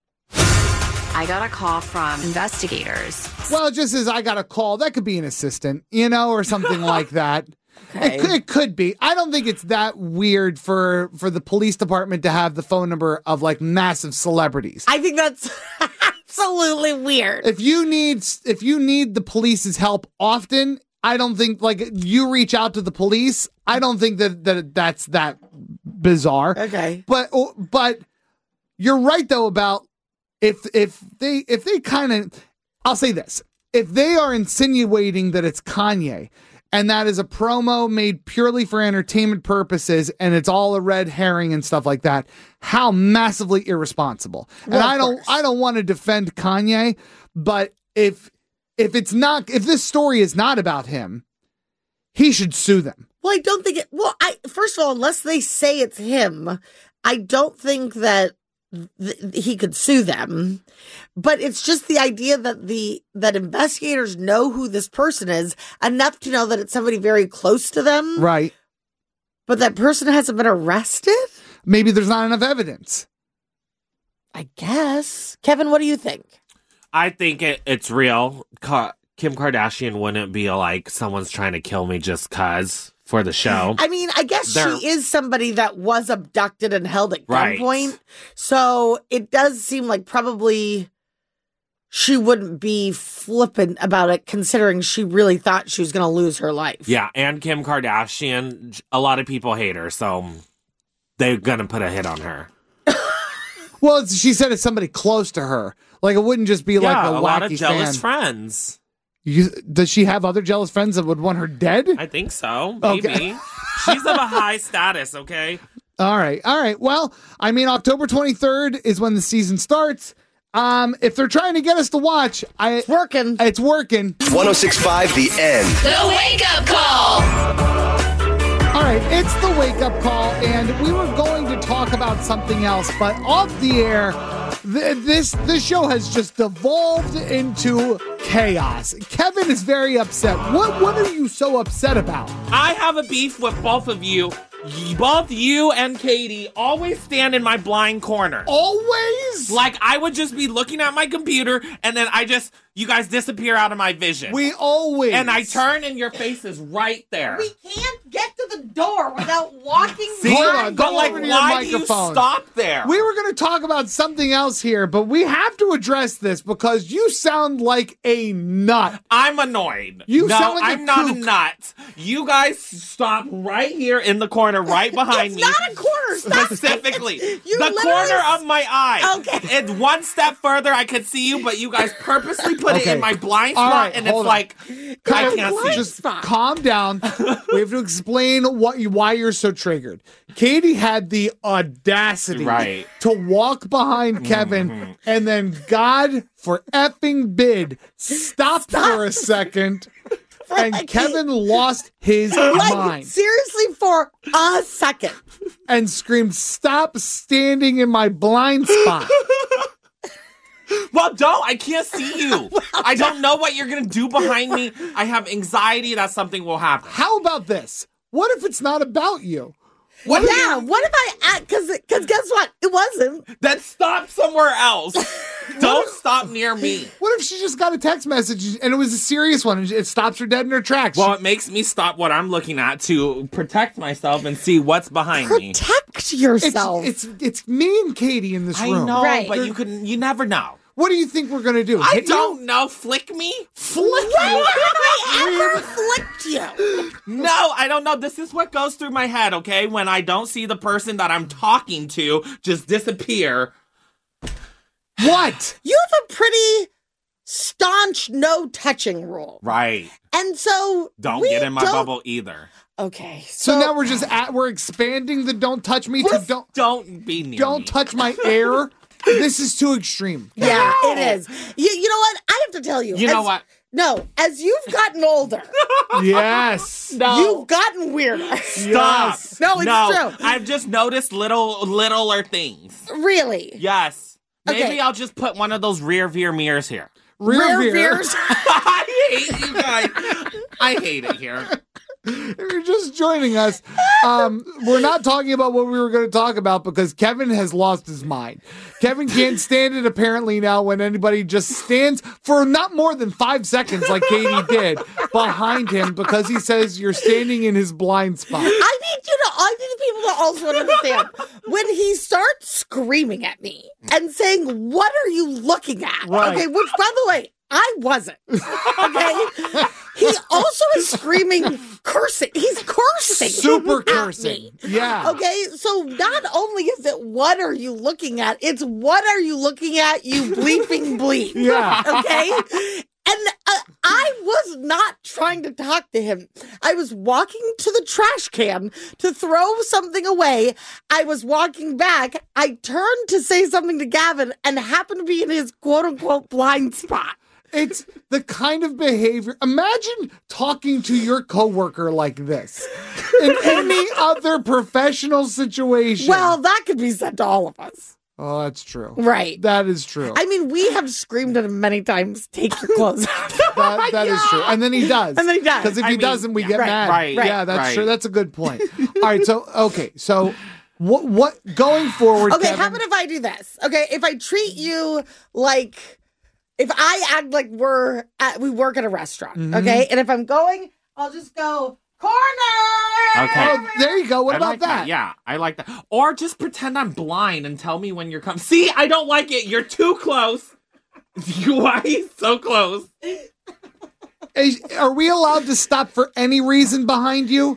I got a call from investigators.
Well, it just says I got a call. That could be an assistant, or something like that.
Okay.
It could be. I don't think it's that weird for the police department to have the phone number of like massive celebrities.
I think that's absolutely weird.
If you need the police's help often, I don't think like you reach out to the police. I don't think that's that bizarre.
Okay.
But you're right though about if they kind of, I'll say this, if they are insinuating that it's Kanye and that is a promo made purely for entertainment purposes and it's all a red herring and stuff like that, how massively irresponsible.
Well,
and I don't want to defend Kanye, but if this story is not about him, he should sue them.
Well, I don't think first of all, unless they say it's him, I don't think that he could sue them. But it's just the idea that investigators know who this person is enough to know that it's somebody very close to them.
Right.
But that person hasn't been arrested?
Maybe there's not enough evidence.
I guess. Kevin, what do you think?
I think it's real. Kim Kardashian wouldn't be like, someone's trying to kill me just cause for the show.
I mean, I guess she is somebody that was abducted and held at gunpoint. So it does seem like probably she wouldn't be flippant about it, considering she really thought she was going to lose her life.
Yeah, and Kim Kardashian, a lot of people hate her, so they're going to put a hit on her.
Well, she said it's somebody close to her. Like, it wouldn't just be like a wacky
lot of jealous
fan.
friends.
Does she have other jealous friends that would want her dead?
I think so. Maybe. Okay. She's of a high status, okay?
All right. Well, I mean, October 23rd is when the season starts. If they're trying to get us to watch,
it's working.
It's working.
106.5 The End.
The Wake Up Call.
All right, it's the Wake Up Call, and we were going to talk about something else, but off the air, this show has just devolved into chaos. Kevin is very upset. What are you so upset about?
I have a beef with both of you. Both you and Katie always stand in my blind corner.
Always?
Like, I would just be looking at my computer, and then you guys disappear out of my vision.
We always.
And I turn, and your face is right there.
We can't get to the door without walking.
See,
hold on,
but like, why do you stop there?
We were going to talk about something else here, but we have to address this because you sound like a nut.
I'm annoyed.
You sound like
I'm not a nut. You guys stop right here in the corner, right behind me.
It's not a corner. Stop.
Specifically, the corner of my eye.
Okay.
And one step further, I could see you, but you guys purposely put it in my blind spot,
right,
and it's like, I can't see.
Just calm down. We have to explain why you're so triggered. Katie had the audacity to walk behind Kevin and then, God for effing bid, stopped for a second. And Kevin lost his mind.
Seriously, for a second.
And screamed, "Stop standing in my blind spot."
Well, I can't see you. I don't know what you're going to do behind me. I have anxiety that something will happen.
How about this? What if it's not about you?
What if I act? Because guess what? It wasn't.
Then stop somewhere else. Don't stop Stop near me.
What if she just got a text message and it was a serious one and it stops her dead in her tracks?
Well, it makes me stop what I'm looking at to protect myself and see what's behind me.
Protect yourself.
It's me and Katie in this room.
I know, but you never know.
What do you think we're going to do?
I don't know. Flick me?
When have I ever flicked you?
No, I don't know. This is what goes through my head, okay? When I don't see the person that I'm talking to just disappear.
What?
You have a pretty staunch no touching rule.
Right.
And so
Don't get in my bubble either.
Okay.
So now we're expanding the don't touch me to
don't be near me.
Don't touch my air. This is too extreme.
Yeah, it is. You know what? I have to tell you.
You know what?
No, as you've gotten older.
Yes.
No.
You've gotten weirder.
Stop.
Yes.
No, it's true.
I've just noticed littler things.
Really?
Yes. Maybe
Okay.
I'll just put one of those rear view mirrors here.
Rear
veers?
I hate you guys. I hate it here.
If you're just joining us, we're not talking about what we were going to talk about because Kevin has lost his mind. Kevin can't stand it apparently now when anybody just stands for not more than 5 seconds like Katie did behind him because he says you're standing in his blind spot.
I need people to also understand when he starts screaming at me and saying, "What are you looking at?"
Right.
Okay, which by the way, I wasn't. Okay. He also is screaming, cursing. He's cursing.
Super
at
cursing.
me.
Yeah.
Okay. So not only is it what are you looking at, it's what are you looking at, you bleeping bleep.
Yeah.
Okay. And I was not trying to talk to him. I was walking to the trash can to throw something away. I was walking back. I turned to say something to Gavin and happened to be in his quote unquote blind spot.
It's the kind of behavior. Imagine talking to your coworker like this in any other professional situation.
Well, that could be said to all of us.
Oh, that's true.
Right.
That is true.
I mean, we have screamed at him many times, take your clothes off.
That is true. And then he does.
And then he does.
Because if he doesn't, we get mad.
Right.
Yeah, that's
Right.
true. That's a good point. All right. So, okay. So, what going forward,
Okay,
Kevin,
how about if I do this? Okay, if I treat you like, if I act like we work at a restaurant, okay? And if I'm going, I'll just go, corner!
Okay.
Oh, there you go. What
I
about
like
that?
Yeah, I like that. Or just pretend I'm blind and tell me when you're coming. See, I don't like it. You're too close. Why are you so close?
Are we allowed to stop for any reason behind you?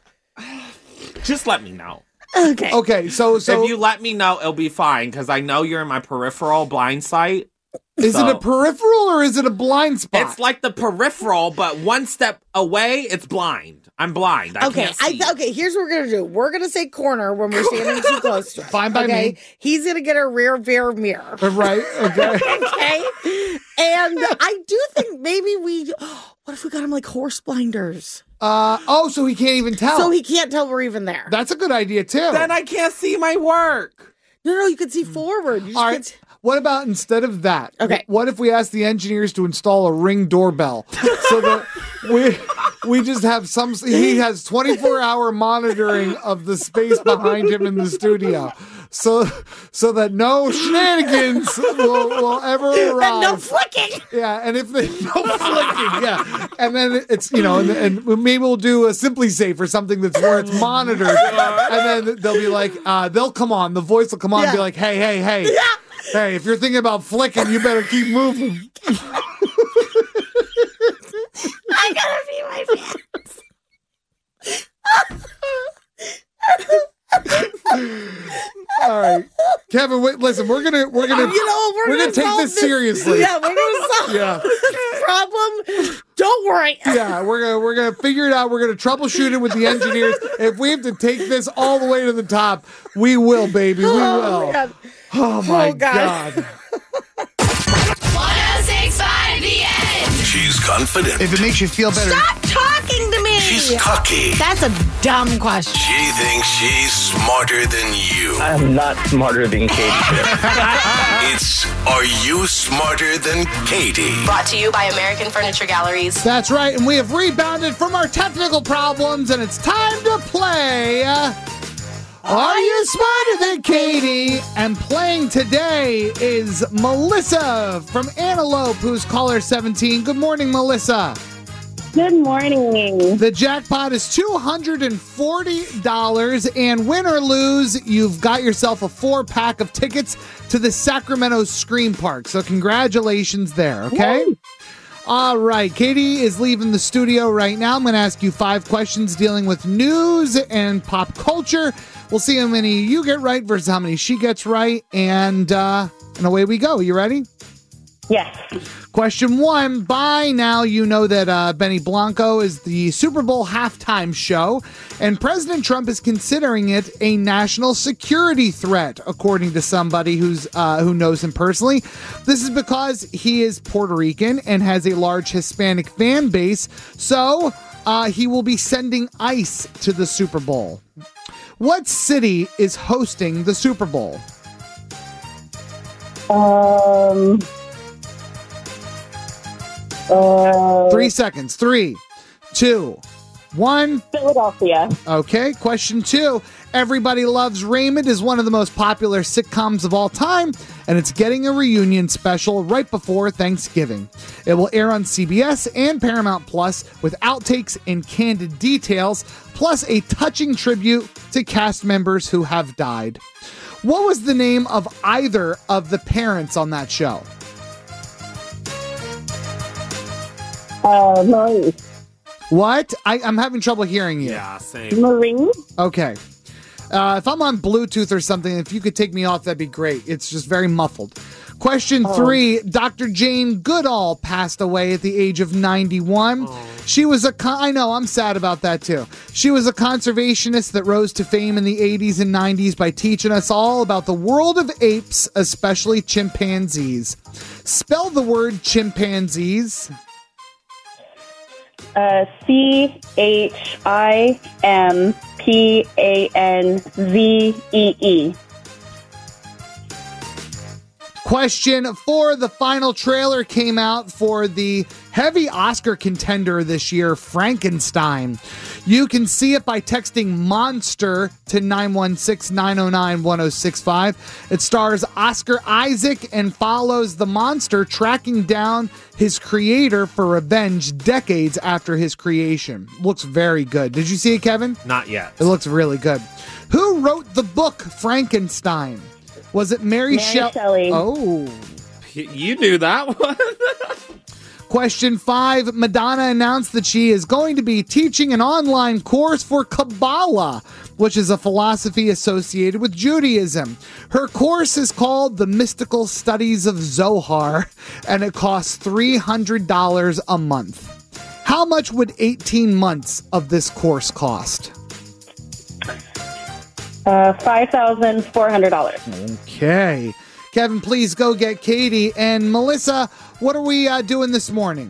Just let me know.
Okay.
Okay, so
if you let me know, it'll be fine because I know you're in my peripheral blind sight.
Is it a peripheral or is it a blind spot?
It's like the peripheral, but one step away, it's blind. I'm blind. I
Okay,
can't see.
okay, here's what we're going to do. We're going to say corner when we're standing too close to it.
Fine by me.
He's going to get a rear view mirror.
Right, okay.
Okay? And I do think maybe what if we got him like horse blinders?
So he can't even tell.
So he can't tell we're even there.
That's a good idea, too.
Then I can't see my work.
No, you can see forward. You just
All
can't
right. What about instead of that?
Okay.
What if we ask the engineers to install a Ring doorbell so that we just have he has 24-hour monitoring of the space behind him in the studio. So that no shenanigans will ever arrive.
And no flicking.
Yeah, and if they no flicking, yeah. And then it's, and maybe we'll do a Simply Safe or something that's where it's monitored. And then they'll be like, they'll come on, the voice will come on and be like, hey.
Yeah.
Hey, if you're thinking about flicking, you better keep moving.
I gotta pee my pants.
All right, Kevin. Wait, listen. We're gonna take this seriously.
Yeah, we're gonna solve this problem. Don't worry.
Yeah, we're gonna figure it out. We're gonna troubleshoot it with the engineers. If we have to take this all the way to the top, we will, baby. We will. Oh my God.
106.5 The End.
She's confident.
If it makes you feel better.
Stop talking to me.
She's cocky.
That's a dumb question.
She thinks she's smarter than you.
I'm not smarter than Katie.
It's Are You Smarter Than Katie?
Brought to you by American Furniture Galleries.
That's right, and we have rebounded from our technical problems, and it's time to play. Are You Smarter Than Katie? And playing today is Melissa from Antelope, who's caller 17. Good morning, Melissa.
Good morning.
The jackpot is $240, and win or lose, you've got yourself a 4-pack of tickets to the Sacramento Scream Park. So congratulations there, okay? Woo! All right, Katie is leaving the studio right now. I'm going to ask you 5 questions dealing with news and pop culture. We'll see how many you get right versus how many she gets right, and away we go. You ready?
Yes.
Question 1. By now, you know that Benny Blanco is the Super Bowl halftime show, and President Trump is considering it a national security threat, according to somebody who knows him personally. This is because he is Puerto Rican and has a large Hispanic fan base, so he will be sending ICE to the Super Bowl. What city is hosting the Super Bowl? 3 seconds. 3, 2, 1.
Philadelphia.
Okay. Question 2. Everybody Loves Raymond is one of the most popular sitcoms of all time, and it's getting a reunion special right before Thanksgiving. It will air on CBS and Paramount Plus with outtakes and candid details, plus a touching tribute to cast members who have died. What was the name of either of the parents on that show?
Marie.
What? I'm having trouble hearing you.
Yeah, same.
Marie.
Okay. If I'm on Bluetooth or something, if you could take me off, that'd be great. It's just very muffled. Question 3. Dr. Jane Goodall passed away at the age of 91. She was I know, I'm sad about that too. She was a conservationist that rose to fame in the 80s and 90s by teaching us all about the world of apes, especially chimpanzees. Spell the word chimpanzees.
CHIMPANZEE.
Question 4. The final trailer came out for the heavy Oscar contender this year, Frankenstein. You can see it by texting MONSTER to 916-909-1065. It stars Oscar Isaac and follows the monster tracking down his creator for revenge decades after his creation. Looks very good. Did you see it, Kevin?
Not yet.
It looks really good. Who wrote the book Frankenstein? Was it Mary Shelley? Oh.
You knew that one.
Question 5. Madonna announced that she is going to be teaching an online course for Kabbalah, which is a philosophy associated with Judaism. Her course is called The Mystical Studies of Zohar, and it costs $300 a month. How much would 18 months of this course cost?
$5,400.
Okay. Kevin, please go get Katie. And Melissa, what are we doing this morning?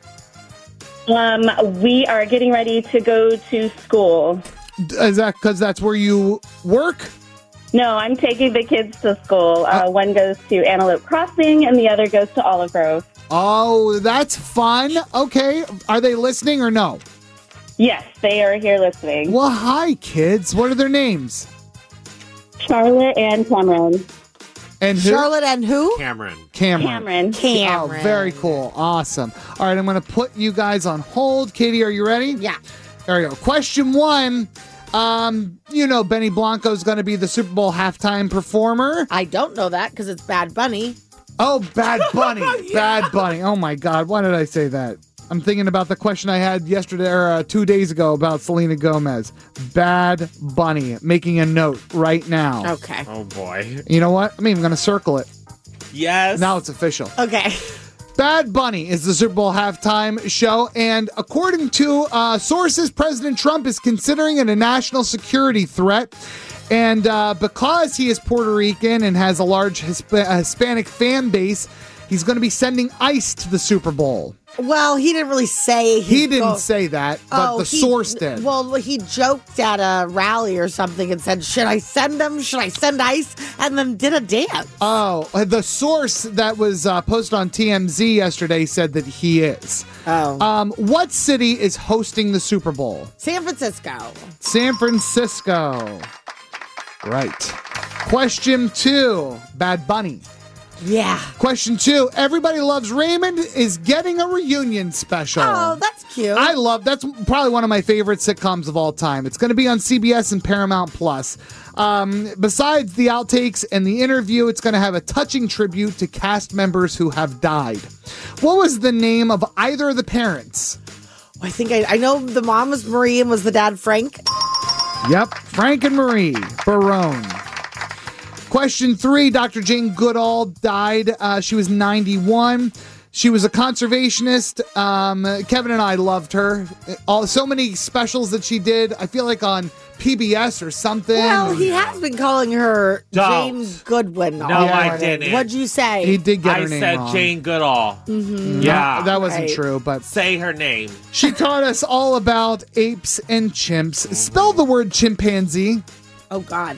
We are getting ready to go to school.
Is that because that's where you work?
No, I'm taking the kids to school. One goes to Antelope Crossing and the other goes to Olive Grove.
Oh, that's fun. Okay. Are they listening or no?
Yes, they are here listening.
Well, hi, kids. What are their names?
Charlotte and Cameron.
And who?
Charlotte and who?
Cameron.
Cameron.
Oh, very cool. Awesome. All right, I'm going to put you guys on hold. Katie, are you ready?
Yeah.
There we go. Question 1. You know Benny Blanco's going to be the Super Bowl halftime performer.
I don't know that because it's Bad Bunny.
Oh, Bad Bunny. Bad Bunny. Oh, my God. Why did I say that? I'm thinking about the question I had yesterday or 2 days ago about Selena Gomez. Bad Bunny. Making a note right now.
Okay.
Oh, boy.
You know what? I'm even going to circle it.
Yes.
Now it's official.
Okay.
Bad Bunny is the Super Bowl halftime show, and according to sources, President Trump is considering it a national security threat. And because he is Puerto Rican and has a large Hispanic fan base, he's going to be sending ICE to the Super Bowl.
Well, he didn't really say.
He didn't say that, but the source did.
Well, he joked at a rally or something and said, should I send them? Should I send ICE? And then did a dance.
Oh, the source that was posted on TMZ yesterday said that he is.
Oh.
What city is hosting the Super Bowl?
San Francisco.
San Francisco. Right. Question 2, Bad Bunny.
Yeah.
Question 2, Everybody Loves Raymond is getting a reunion special.
Oh, that's cute.
That's probably one of my favorite sitcoms of all time. It's going to be on CBS and Paramount Plus. Besides the outtakes and the interview, it's going to have a touching tribute to cast members who have died. What was the name of either of the parents?
I think I know the mom was Marie and was the dad Frank.
Yep, Frank and Marie Barone. Question 3, Dr. Jane Goodall died. She was 91. She was a conservationist. Kevin and I loved her. So many specials that she did. I feel like on PBS or something.
Well, he has been calling her
Don't.
Jane Goodwin.
No, I didn't.
What'd you say?
He did get her name
I
wrong.
said Jane Goodall.
Mm-hmm.
Yeah.
That wasn't true, but
say her name.
She taught us all about apes and chimps. Spell the word chimpanzee.
Oh, God.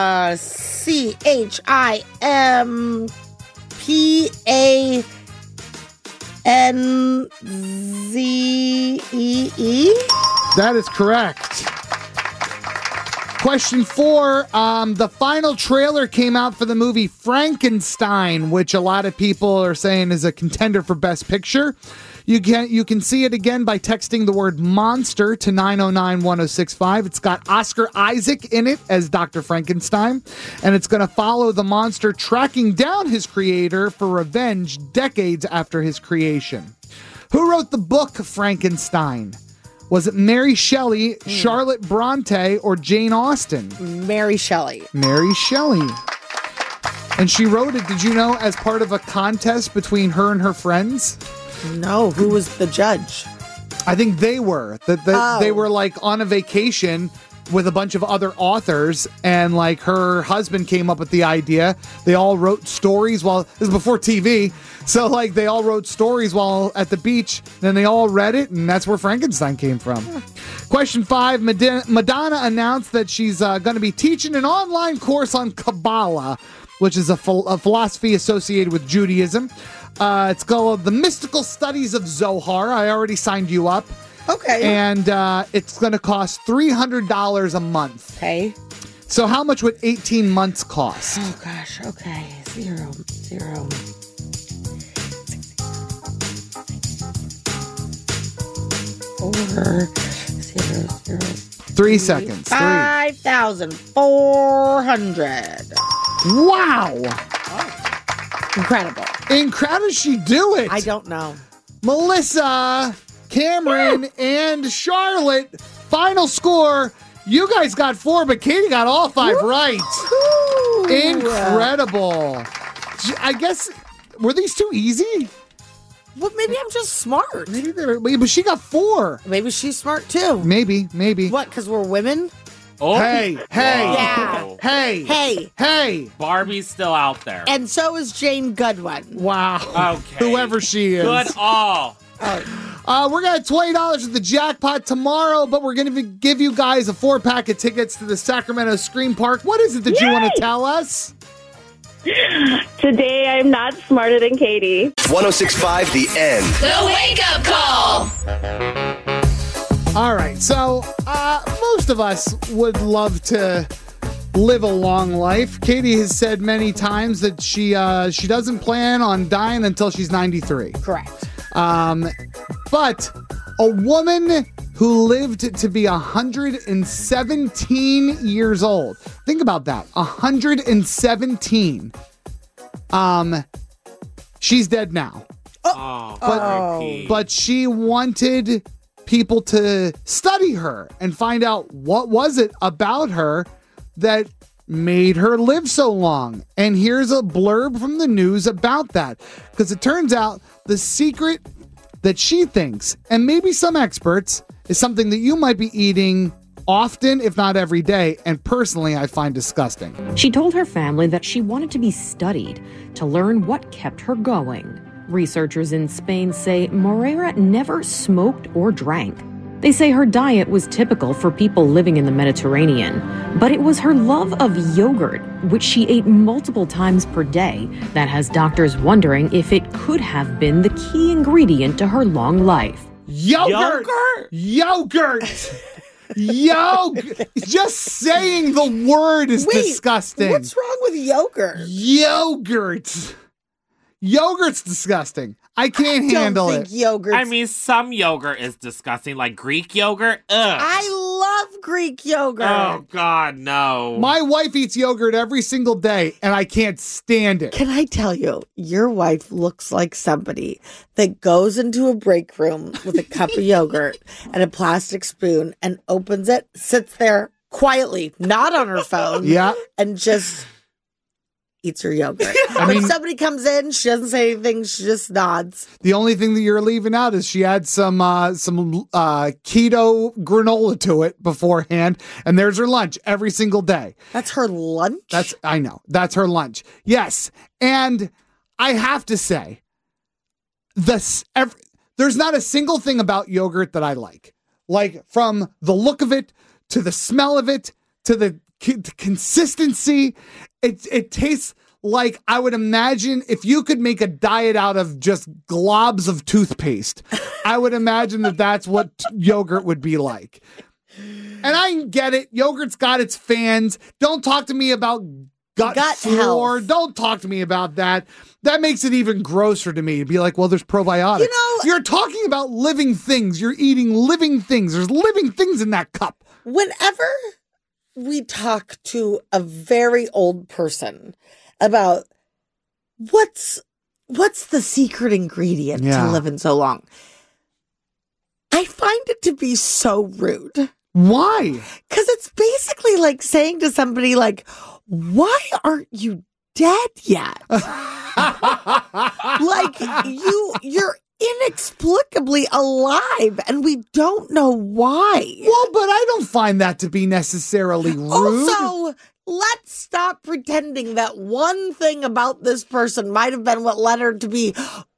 CHIMPANZEE?
That is correct. Question 4, the final trailer came out for the movie Frankenstein, which a lot of people are saying is a contender for Best Picture. You can see it again by texting the word monster to 909-1065. It's got Oscar Isaac in it as Dr. Frankenstein, and it's going to follow the monster tracking down his creator for revenge decades after his creation. Who wrote the book Frankenstein? Was it Mary Shelley, Charlotte Bronte, or Jane Austen?
Mary Shelley.
Mary Shelley. And she wrote it, did you know, as part of a contest between her and her friends?
No, who was the judge?
I think they were. They were like on a vacation with a bunch of other authors, and like her husband came up with the idea. They all wrote stories this was before TV. So like they all wrote stories while at the beach, then they all read it, and that's where Frankenstein came from. Question 5, Madonna announced that she's going to be teaching an online course on Kabbalah, which is a philosophy associated with Judaism. It's called The Mystical Studies of Zohar. I already signed you up.
Okay.
And it's going to cost $300 a month.
Okay.
So how much would 18 months cost?
Oh, gosh. Okay. Zero. 4 0 0.
3 seconds.
5,400.
Wow.
Incredible.
How does she do it?
I don't know.
Melissa, Cameron, and Charlotte, final score. You guys got 4, but Katie got all 5 right. Incredible. I guess, were these too easy?
Well, maybe I'm just smart.
But she got 4.
Maybe she's smart too.
Maybe.
What, because we're women?
Oh.
Hey.
Yeah.
Hey.
Barbie's still out there.
And so is Jane Goodwin.
Wow.
Okay.
Whoever she is.
Good all.
We're going to have $20 at the jackpot tomorrow, but we're going to give you guys a 4-pack of tickets to the Sacramento Scream Park. What is it that you want to tell us?
Today, I'm not smarter than Katie.
106.5 The End.
The Wake Up Call.
All right, so most of us would love to live a long life. Katie has said many times that she doesn't plan on dying until she's 93.
Correct.
But a woman who lived to be 117 years old. Think about that. 117. She's dead now. But she wanted people to study her and find out what was it about her that made her live so long. And here's a blurb from the news about that. Because it turns out the secret that she thinks, and maybe some experts, is something that you might be eating often, if not every day, and personally I find disgusting.
She told her family that she wanted to be studied to learn what kept her going. Researchers in Spain say Moreira never smoked or drank. They say her diet was typical for people living in the Mediterranean, but it was her love of yogurt, which she ate multiple times per day, that has doctors wondering if it could have been the key ingredient to her long life.
Yogurt! Just saying the word is disgusting.
What's wrong with yogurt?
Yogurt's disgusting. I can't handle it.
Yogurt.
I mean, some yogurt is disgusting, like Greek yogurt. Ugh.
I love Greek yogurt.
Oh, God, no.
My wife eats yogurt every single day, and I can't stand it.
Can I tell you, your wife looks like somebody that goes into a break room with a cup of yogurt and a plastic spoon and opens it, sits there quietly, not on her phone, and just eats her yogurt. When somebody comes in, she doesn't say anything. She just nods.
The only thing that you're leaving out is she adds some keto granola to it beforehand, and there's her lunch every single day.
That's her lunch?
I know. That's her lunch. Yes. And I have to say, there's not a single thing about yogurt that I like. Like, from the look of it, to the smell of it, to the consistency, it tastes like, I would imagine if you could make a diet out of just globs of toothpaste, I would imagine that's what yogurt would be like. And I get it. Yogurt's got its fans. Don't talk to me about gut flora. Don't talk to me about that. That makes it even grosser to me to be like, well, there's probiotics. You're talking about living things. You're eating living things. There's living things in that cup.
Whenever we talk to a very old person about what's the secret ingredient to living so long, I find it to be so rude.
Why?
Because it's basically like saying to somebody, like, why aren't you dead yet? Like, you're inexplicably alive, and we don't know why.
Well, but I don't find that to be necessarily rude.
Also, let's stop pretending that one thing about this person might have been what led her to be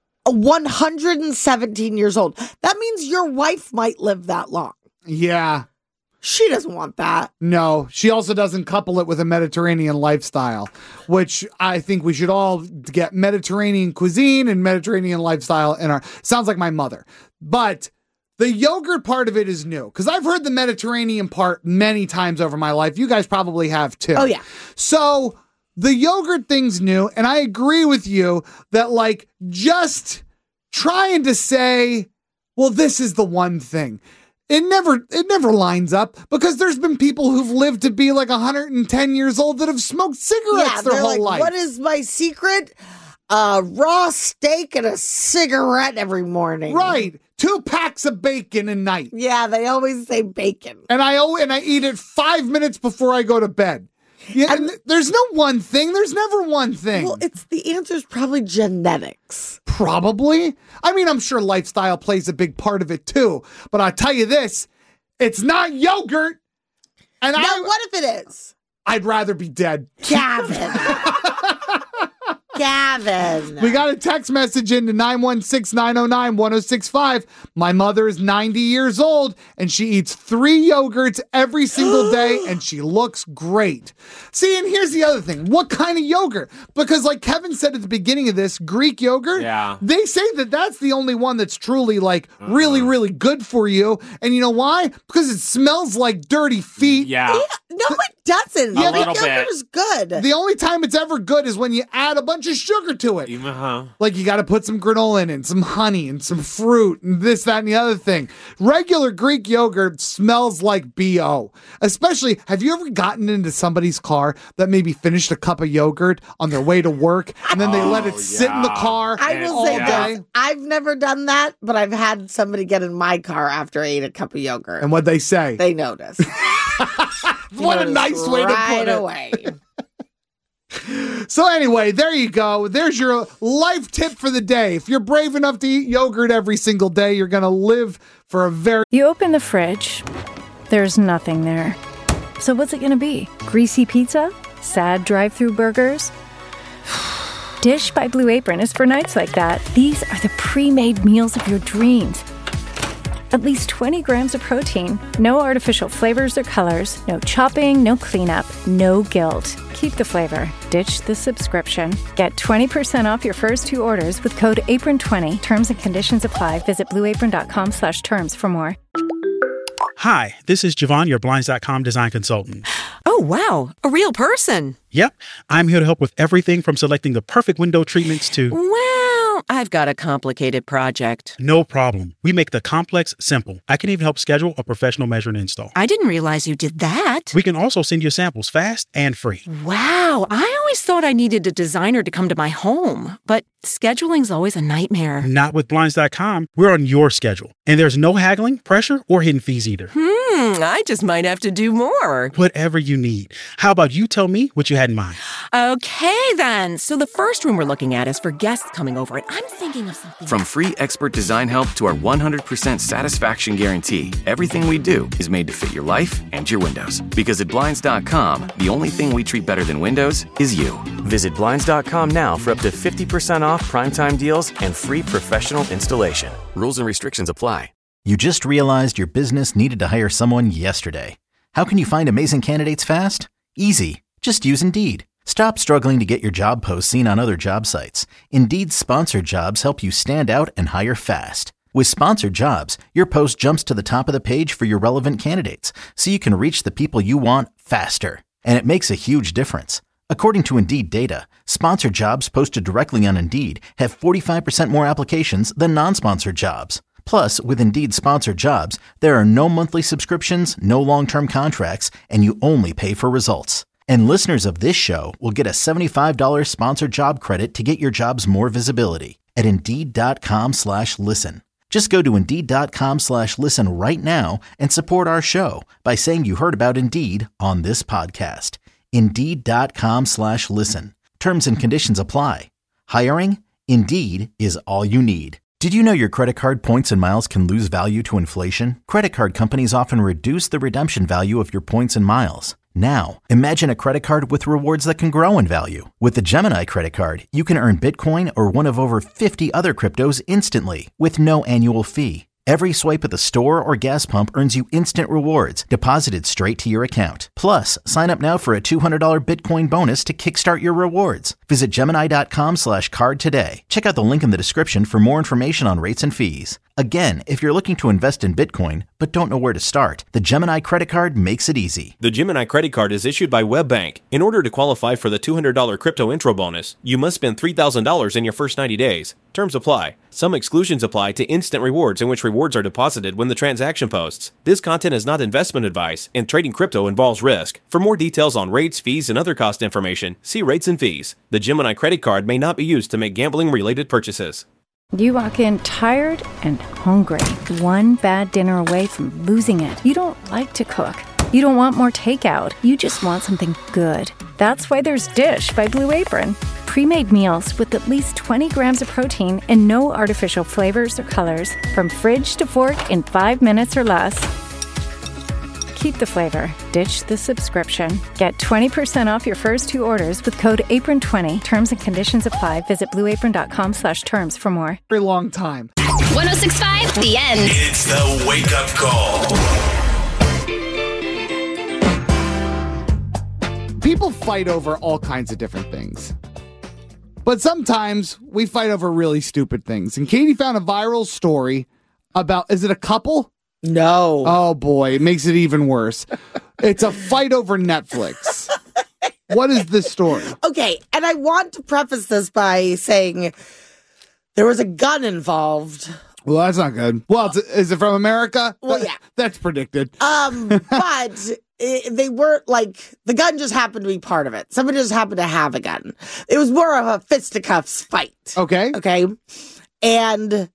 117 years old. That means your wife might live that long.
Yeah.
She doesn't want that.
No, she also doesn't couple it with a Mediterranean lifestyle, which I think we should all get Mediterranean cuisine and Mediterranean lifestyle in our... Sounds like my mother. But the yogurt part of it is new, because I've heard the Mediterranean part many times over my life. You guys probably have too.
Oh, yeah.
So the yogurt thing's new, and I agree with you that, like, just trying to say, well, this is the one thing. It never lines up, because there's been people who've lived to be like 110 years old that have smoked cigarettes their whole life.
What is my secret? Raw steak and a cigarette every morning.
Right. 2 packs of bacon a night.
Yeah, they always say bacon.
And I eat it 5 minutes before I go to bed. Yeah, and there's no one thing. There's never one thing.
Well, the answer's probably genetics.
Probably. I mean, I'm sure lifestyle plays a big part of it too. But I'll tell you this, it's not yogurt. And
now, what if it is?
I'd rather be dead.
Gavin.
We got a text message into 916-909-1065. My mother is 90 years old, and she eats 3 yogurts every single day, and she looks great. See, and here's the other thing. What kind of yogurt? Because like Kevin said at the beginning of this, Greek yogurt, they say that that's the only one that's truly like really, really good for you. And you know why? Because it smells like dirty feet.
Yeah.
No, it doesn't.
A little
yogurt
bit.
is good.
The only time it's ever good is when you add a bunch of sugar to it. Like you got to put some granola in it, and some honey and some fruit and this, that, and the other thing. Regular Greek yogurt smells like BO. Especially, have you ever gotten into somebody's car that maybe finished a cup of yogurt on their way to work and then they let it sit in the car
I will say this. I've never done that, but I've had somebody get in my car after I ate a cup of yogurt.
And what'd they say?
They noticed.
What a nice way to put it.
Right away.
So anyway, there you go. There's your life tip for the day. If you're brave enough to eat yogurt every single day, you're going to live for a very...
You open the fridge, there's nothing there. So what's it going to be? Greasy pizza? Sad drive-thru burgers? Dish by Blue Apron is for nights like that. These are the pre-made meals of your dreams. At least 20 grams of protein, no artificial flavors or colors, no chopping, no cleanup, no guilt. Keep the flavor. Ditch the subscription. Get 20% off your first 2 orders with code APRON20. Terms and conditions apply. Visit blueapron.com/terms for more.
Hi, this is Javon, your Blinds.com design consultant.
Oh, wow. A real person.
Yep. I'm here to help with everything from selecting the perfect window treatments to...
Well, I've got a complicated project.
No problem. We make the complex simple. I can even help schedule a professional measure and install.
I didn't realize you did that.
We can also send you samples fast and free.
Wow. I always thought I needed a designer to come to my home, but scheduling's always a nightmare.
Not with Blinds.com. We're on your schedule. And there's no haggling, pressure, or hidden fees either.
I just might have to do more.
Whatever you need. How about you tell me what you had in mind?
Okay, then. So the first room we're looking at is for guests coming over, and I'm thinking of something.
From free expert design help to our 100% satisfaction guarantee, everything we do is made to fit your life and your windows. Because at Blinds.com, the only thing we treat better than windows is you. Visit Blinds.com now for up to 50% off primetime deals and free professional installation. Rules and restrictions apply.
You just realized your business needed to hire someone yesterday. How can you find amazing candidates fast? Easy. Just use Indeed. Stop struggling to get your job posts seen on other job sites. Indeed's sponsored jobs help you stand out and hire fast. With sponsored jobs, your post jumps to the top of the page for your relevant candidates, so you can reach the people you want faster. And it makes a huge difference. According to Indeed data, sponsored jobs posted directly on Indeed have 45% more applications than non-sponsored jobs. Plus, with Indeed sponsored jobs, there are no monthly subscriptions, no long-term contracts, and you only pay for results. And listeners of this show will get a $75 sponsored job credit to get your jobs more visibility at Indeed.com/listen. Just go to Indeed.com/listen right now and support our show by saying you heard about Indeed on this podcast. Indeed.com/listen. Terms and conditions apply. Hiring? Indeed is all you need. Did you know your credit card points and miles can lose value to inflation? Credit card companies often reduce the redemption value of your points and miles. Now, imagine a credit card with rewards that can grow in value. With the Gemini credit card, you can earn Bitcoin or one of over 50 other cryptos instantly with no annual fee. Every swipe at the store or gas pump earns you instant rewards deposited straight to your account. Plus, sign up now for a $200 Bitcoin bonus to kickstart your rewards. Visit Gemini.com/card today. Check out the link in the description for more information on rates and fees. Again, if you're looking to invest in Bitcoin but don't know where to start, the Gemini credit card makes it easy.
The Gemini credit card is issued by WebBank. In order to qualify for the $200 crypto intro bonus, you must spend $3,000 in your first 90 days. Terms apply. Some exclusions apply to instant rewards, in which rewards are deposited when the transaction posts. This content is not investment advice, and trading crypto involves risk. For more details on rates, fees, and other cost information, see rates and fees. The Gemini credit card may not be used to make gambling-related purchases.
You walk in tired and hungry, one bad dinner away from losing it. You don't like to cook. You don't want more takeout. You just want something good. That's why there's Dish by Blue Apron. Pre-made meals with at least 20 grams of protein and no artificial flavors or colors. From fridge to fork in 5 minutes or less. Keep the flavor. Ditch the subscription. Get 20% off your first 2 orders with code APRON20. Terms and conditions apply. Visit blueapron.com/terms for more.
Very long time.
106.5, The End.
It's the Wake Up Call.
People fight over all kinds of different things. But sometimes we fight over really stupid things. And Katie found a viral story about, is it a couple?
No.
Oh, boy. It makes it even worse. It's a fight over Netflix. What is this story?
Okay, and I want to preface this by saying there was a gun involved.
Well, that's not good. Well, is it from America?
Well, yeah.
That's predicted.
But they weren't like, the gun just happened to be part of it. Somebody just happened to have a gun. It was more of a fisticuffs fight.
Okay.
Okay. And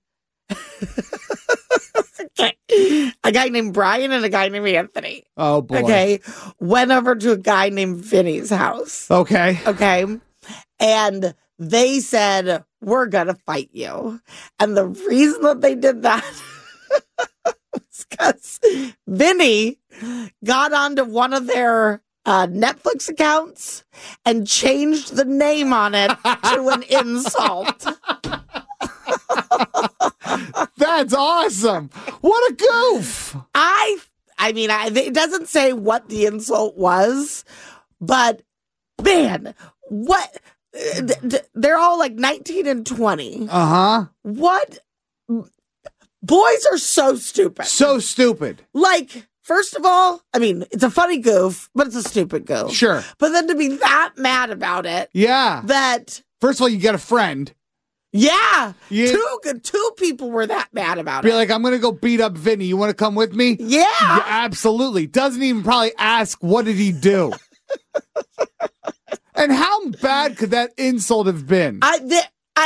a guy named Brian and a guy named Anthony.
Oh, boy.
Okay. Went over to a guy named Vinny's house.
Okay.
Okay. And they said, we're going to fight you. And the reason that they did that was because Vinny got onto one of their Netflix accounts and changed the name on it to an insult.
That's awesome. What a goof.
I mean, it doesn't say what the insult was, but man, what? They're all like 19 and 20.
Uh-huh.
What? Boys are so stupid.
So stupid.
Like, First of all, I mean, it's a funny goof, but it's a stupid goof.
Sure.
But then to be that mad about it.
Yeah.
That.
First of all, you get a friend.
Yeah. Two people were that mad about it.
Be like, I'm going to go beat up Vinny. You want to come with me?
Yeah.
Absolutely. Doesn't even probably ask, what did he do? And how bad could that insult have been?
Even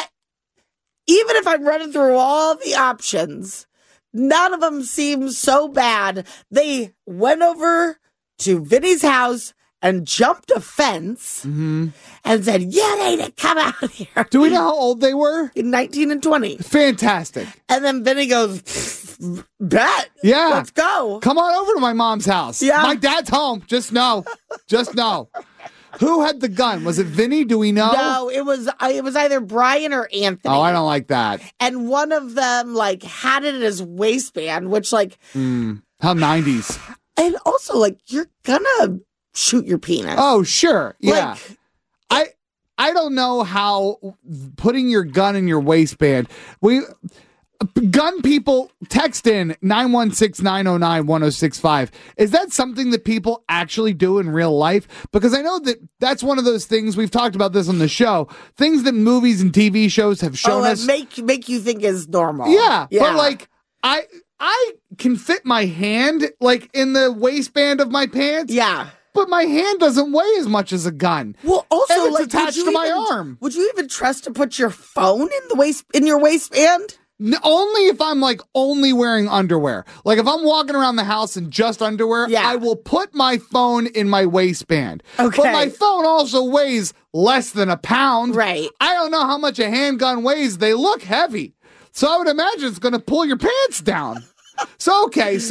if I'm running through all the options, none of them seem so bad. They went over to Vinny's house and jumped a fence and said, "You need to come out here."
Do we know how old they were?
19 and 20.
Fantastic.
And then Vinny goes, "Bet.
Yeah.
Let's go.
Come on over to my mom's house.
Yeah.
My dad's home. Just know. Who had the gun? Was it Vinny? Do we know?
No, it was either Brian or Anthony.
Oh, I don't like that.
And one of them had it in his waistband, which
how 90s.
And also you're gonna shoot your penis.
Oh, sure. Yeah. I don't know how putting your gun in your waistband. Gun people, text in 916-909-1065. Is that something that people actually do in real life? Because I know that's one of those things, we've talked about this on the show, things that movies and TV shows have shown us.
Make you think is normal.
Yeah. But I can fit my hand in the waistband of my pants.
Yeah.
But my hand doesn't weigh as much as a gun.
Well, also,
and it's attached to my arm.
Would you even trust to put your phone in your waistband?
Only if I'm only wearing underwear. If I'm walking around the house in just underwear, I will put my phone in my waistband.
Okay.
But my phone also weighs less than a pound.
Right.
I don't know how much a handgun weighs. They look heavy. So I would imagine it's going to pull your pants down. So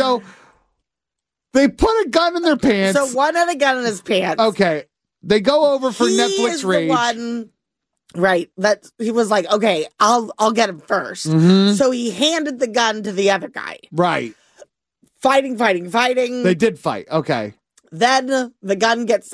they put a gun in their pants.
So one had a gun in his pants.
Okay. They go over for Netflix Rage.
The one, right. That he was like, okay, I'll get him first. So he handed the gun to the other guy.
Right.
Fighting.
They did fight. Okay.
Then the gun gets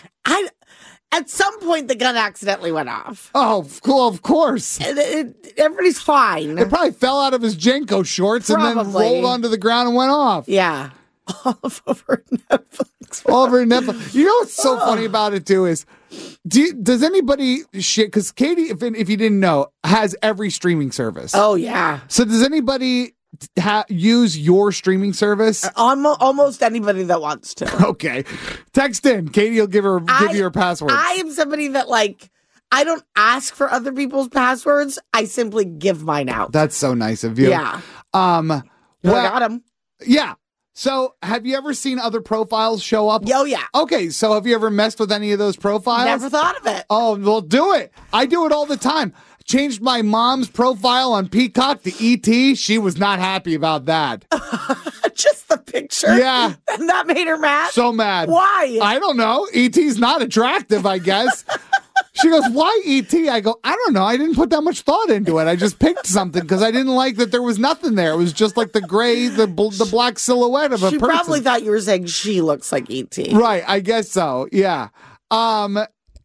at some point the gun accidentally went off.
Oh, cool, of course.
And everybody's fine.
It probably fell out of his Jenko shorts and then rolled onto the ground and went off.
Yeah. All over Netflix.
All over Netflix. You know what's so funny about it too is, does anybody because Katie, if you didn't know, has every streaming service.
Oh yeah.
So does anybody use your streaming service?
Almost anybody that wants to.
Okay, text in. Katie will give you her password.
I am somebody that I don't ask for other people's passwords. I simply give mine out.
That's so nice of you.
Yeah.
I
got them.
Yeah. So, have you ever seen other profiles show up?
Oh, yeah.
Okay, so have you ever messed with any of those profiles?
Never thought of it.
Oh, well, do it. I do it all the time. Changed my mom's profile on Peacock to ET. She was not happy about that.
Just the picture?
Yeah.
And that made her mad?
So mad.
Why?
I don't know. ET's not attractive, I guess. She goes, "Why E.T.?" I go, "I don't know. I didn't put that much thought into it. I just picked something because I didn't like that there was nothing there. It was just the gray, the black silhouette of a person."
She probably thought you were saying she looks like E.T.
Right. I guess so. Yeah. And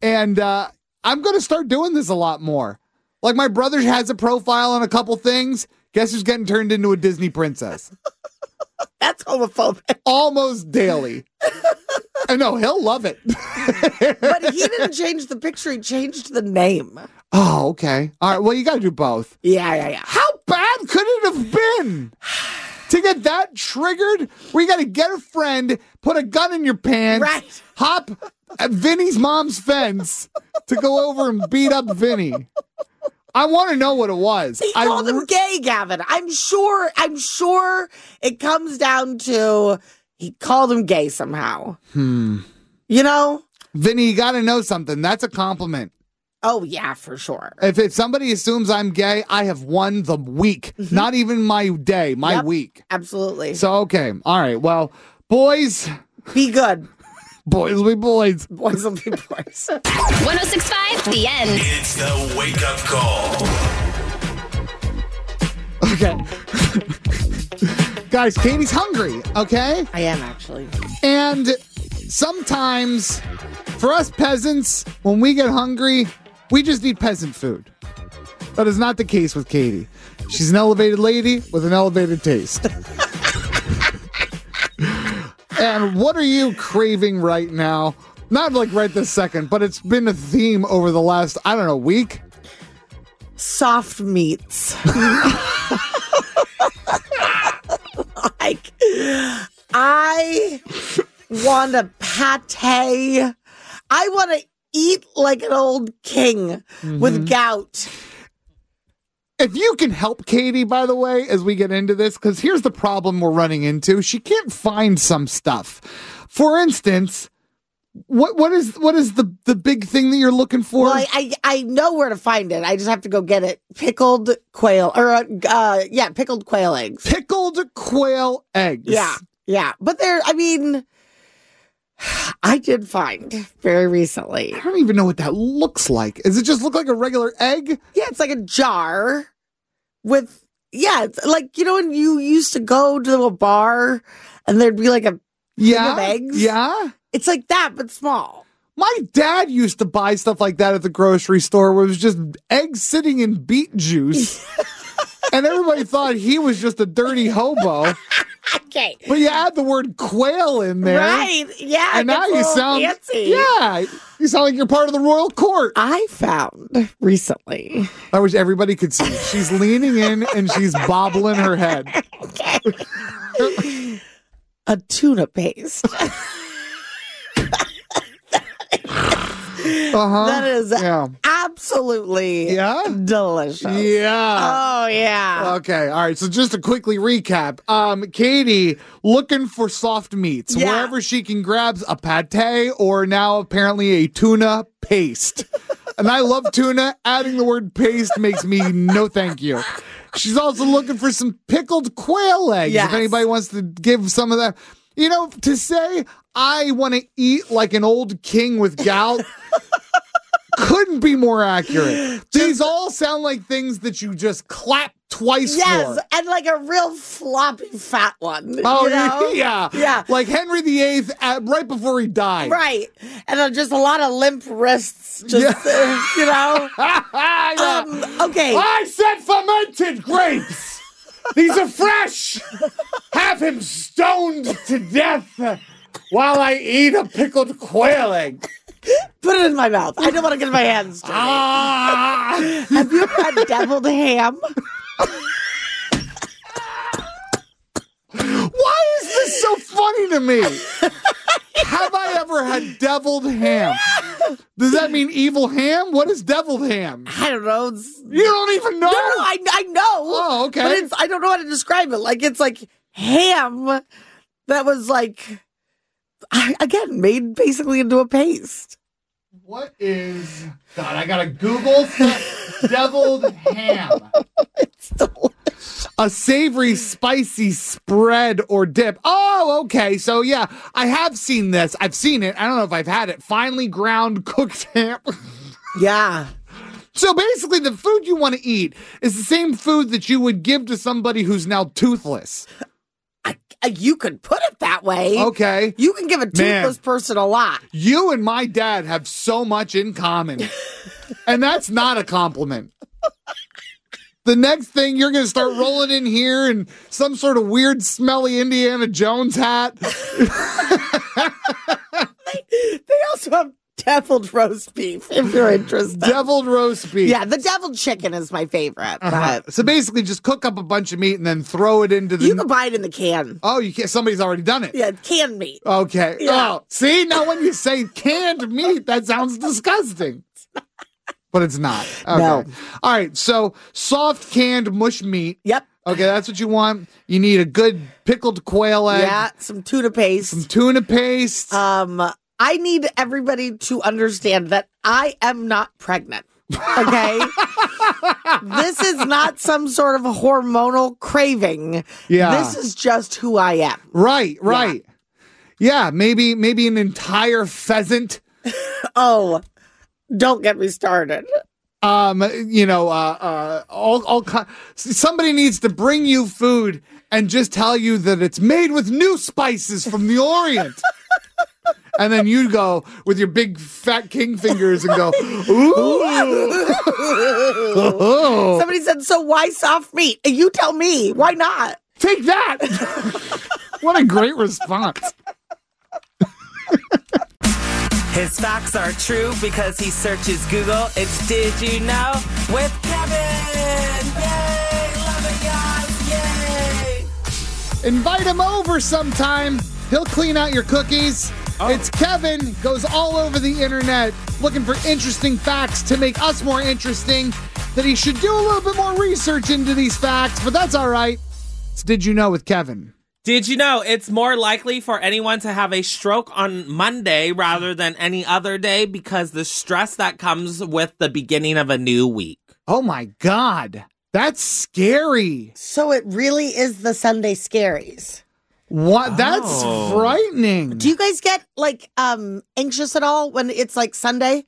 I'm going to start doing this a lot more. My brother has a profile on a couple things. Guess who's getting turned into a Disney princess?
That's homophobic.
Almost daily. I know, he'll love it.
But he didn't change the picture, he changed the name.
Oh, okay. All right, well, you got to do both.
Yeah.
How bad could it have been to get that triggered? Where you got to get a friend, put a gun in your pants,
right.
Hop at Vinny's mom's fence to go over and beat up Vinny. I want to know what it was.
He called him gay, Gavin. I'm sure it comes down to he called him gay somehow.
You
know?
Vinny, you got to know something. That's a compliment.
Oh, yeah, for sure.
If somebody assumes I'm gay, I have won the week. Mm-hmm. Not even my day, my week.
Absolutely.
So, okay. All right. Well, boys.
Be good.
Boys will be boys.
Boys will be boys.
106.5, The End.
It's the wake-up call.
Okay. Guys, Katie's hungry, okay?
I am, actually.
And sometimes, for us peasants, when we get hungry, we just eat peasant food. That is not the case with Katie. She's an elevated lady with an elevated taste. And what are you craving right now? Not like right this second, but it's been a theme over the last, I don't know, week.
Soft meats. Like, I want a pate. I want to eat like an old king with gout.
If you can help Katie, by the way, as we get into this, because here's the problem we're running into. She can't find some stuff. For instance, what is the big thing that you're looking for?
Well, I know where to find it. I just have to go get it. Pickled quail, or pickled quail eggs.
Pickled quail eggs.
Yeah. But I did find very recently.
I don't even know what that looks like. Does it just look like a regular egg?
Yeah, it's like a jar with, it's like, when you used to go to a bar and there'd be like a thing of eggs?
Yeah.
It's like that, but small.
My dad used to buy stuff like that at the grocery store where it was just eggs sitting in beet juice. And everybody thought he was just a dirty hobo.
Okay.
But you add the word quail in there.
Right. Yeah.
And now you sound
fancy.
Yeah. You sound like you're part of the royal court.
I found recently.
I wish everybody could see. She's leaning in and she's bobbling her head.
Okay. A tuna paste. That is absolutely delicious.
Yeah.
Oh, yeah.
Okay. All right. So just to quickly recap, Katie looking for soft meats.
Yeah.
Wherever she can grab a pate or now apparently a tuna paste. And I love tuna. Adding the word paste makes me no thank you. She's also looking for some pickled quail eggs.
Yes.
If anybody wants to give some of that. To say I want to eat like an old king with gout couldn't be more accurate. These all sound like things that you just clap twice for.
Yes, and like a real floppy fat one.
Oh, yeah.
Yeah.
Like Henry VIII right before he died.
Right. And just a lot of limp wrists. Okay.
I said fermented grapes. These are fresh. Have him stoned to death while I eat a pickled quail egg.
Put it in my mouth. I don't want to get my hands dirty. Have you ever had deviled ham?
Why is this so funny to me? Have I ever had deviled ham? Does that mean evil ham? What is deviled ham?
I don't know.
You don't even know?
No, I know.
Oh, okay.
But I don't know how to describe it. Like, it's like ham that was like, again, made basically into a paste.
What is... God, I gotta Google deviled ham.
It's delicious.
A savory, spicy spread or dip. Oh, okay. So, yeah, I have seen this. I've seen it. I don't know if I've had it. Finely ground cooked ham.
Yeah.
So, basically, the food you want to eat is the same food that you would give to somebody who's now toothless.
You could put it that way.
Okay.
You can give a toothless person a lot.
You and my dad have so much in common. And that's not a compliment. The next thing, you're going to start rolling in here in some sort of weird, smelly Indiana Jones hat.
They also have deviled roast beef, if you're interested.
Deviled roast beef.
Yeah, the deviled chicken is my favorite. But
So basically, just cook up a bunch of meat and then throw it into the...
You can buy it in the can.
Oh, you can't. Somebody's already done it.
Yeah, canned meat.
Okay.
Yeah.
Oh, see? Now when you say canned meat, that sounds disgusting. But it's not. Okay.
No.
All right, so soft canned mush meat.
Yep.
Okay, that's what you want. You need a good pickled quail egg.
Yeah, some tuna paste. I need everybody to understand that I am not pregnant. Okay? This is not some sort of hormonal craving.
Yeah.
This is just who I am.
Right. Yeah, maybe an entire pheasant.
Oh, don't get me started.
Somebody needs to bring you food and just tell you that it's made with new spices from the Orient. And then you go with your big fat king fingers and go, ooh.
Somebody said, so why soft meat? You tell me. Why not?
Take that. What a great response.
His facts are true because he searches Google. It's Did You Know with Kevin. Yay! Love it, guys. Yay!
Invite him over sometime. He'll clean out your cookies. It's Kevin, goes all over the internet looking for interesting facts to make us more interesting, that he should do a little bit more research into these facts, but that's all right. It's Did You Know with Kevin.
Did you know it's more likely for anyone to have a stroke on Monday rather than any other day because the stress that comes with the beginning of a new week?
Oh my God. That's scary.
So it really is the Sunday scaries.
What? That's frightening.
Do you guys get anxious at all when it's like Sunday?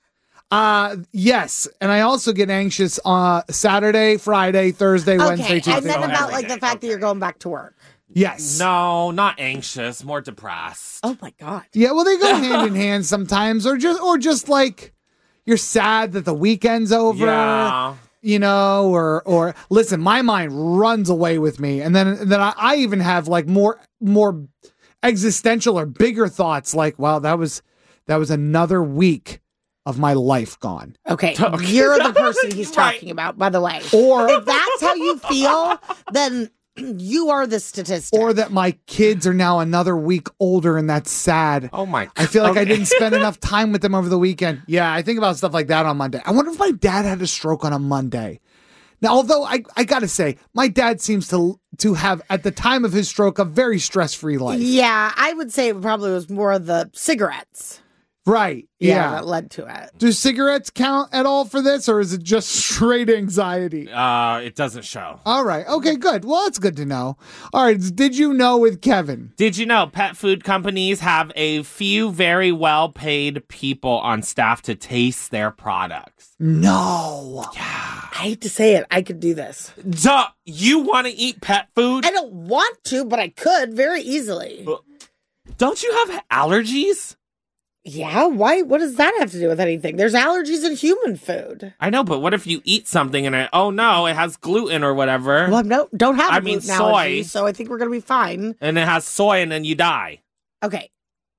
Yes. And I also get anxious on Saturday, Friday, Thursday, Wednesday, Tuesday.
I meant about the fact that you're going back to work.
Yes.
No, not anxious, more depressed.
Oh my God.
Yeah, well, they go hand in hand sometimes, or just like you're sad that the weekend's over.
Yeah.
You know, or listen, my mind runs away with me, and then I even have like more existential or bigger thoughts, like, wow, that was another week of my life gone.
Okay, you're the person he's talking about, by the way.
Or
if that's how you feel, then you are the statistic.
Or that my kids are now another week older, and that's sad.
Oh my God.
I feel like I didn't spend enough time with them over the weekend. Yeah, I think about stuff like that on Monday. I wonder if my dad had a stroke on a Monday. Now, although I got to say, my dad seems to have, at the time of his stroke, a very stress-free life.
Yeah, I would say it probably was more the cigarettes.
Right. Yeah.
That led to it.
Do cigarettes count at all for this, or is it just straight anxiety?
It doesn't show.
All right. Okay, good. Well, that's good to know. All right. Did you know with Kevin?
Did you know pet food companies have a few very well-paid people on staff to taste their products?
No.
Yeah.
I hate to say it. I could do this.
Duh. You want to eat pet food?
I don't want to, but I could very easily.
Don't you have allergies?
Yeah, why? What does that have to do with anything? There's allergies in human food.
I know, but what if you eat something and it has gluten or whatever?
Well, no, don't have gluten
soy.
allergies, so I think we're going to be fine.
And it has soy and then you die.
Okay.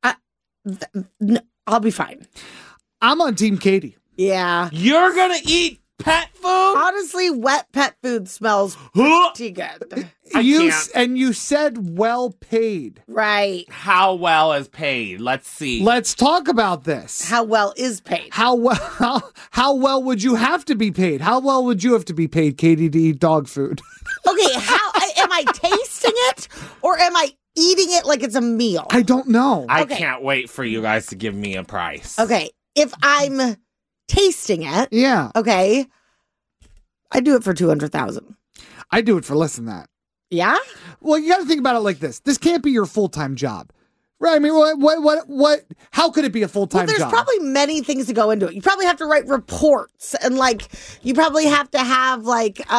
No, I'll be fine.
I'm on Team Katie.
Yeah.
You're going to eat pet food?
Honestly, wet pet food smells pretty good.
You said well paid.
Right.
How well is paid? Let's see.
Let's talk about this.
How well is paid?
How well would you have to be paid? How well would you have to be paid, Katie, to eat dog food?
Okay, how am I tasting it or am I eating it like it's a meal?
I don't know.
I can't wait for you guys to give me a price.
Okay, if I'm tasting it,
yeah.
Okay, I do it for $200,000.
I do it for less than that.
Yeah?
Well, you got to think about it like this. This can't be your full-time job. Right? I mean, what how could it be a full-time job?
Well, there's probably many things to go into it. You probably have to write reports and you probably have to have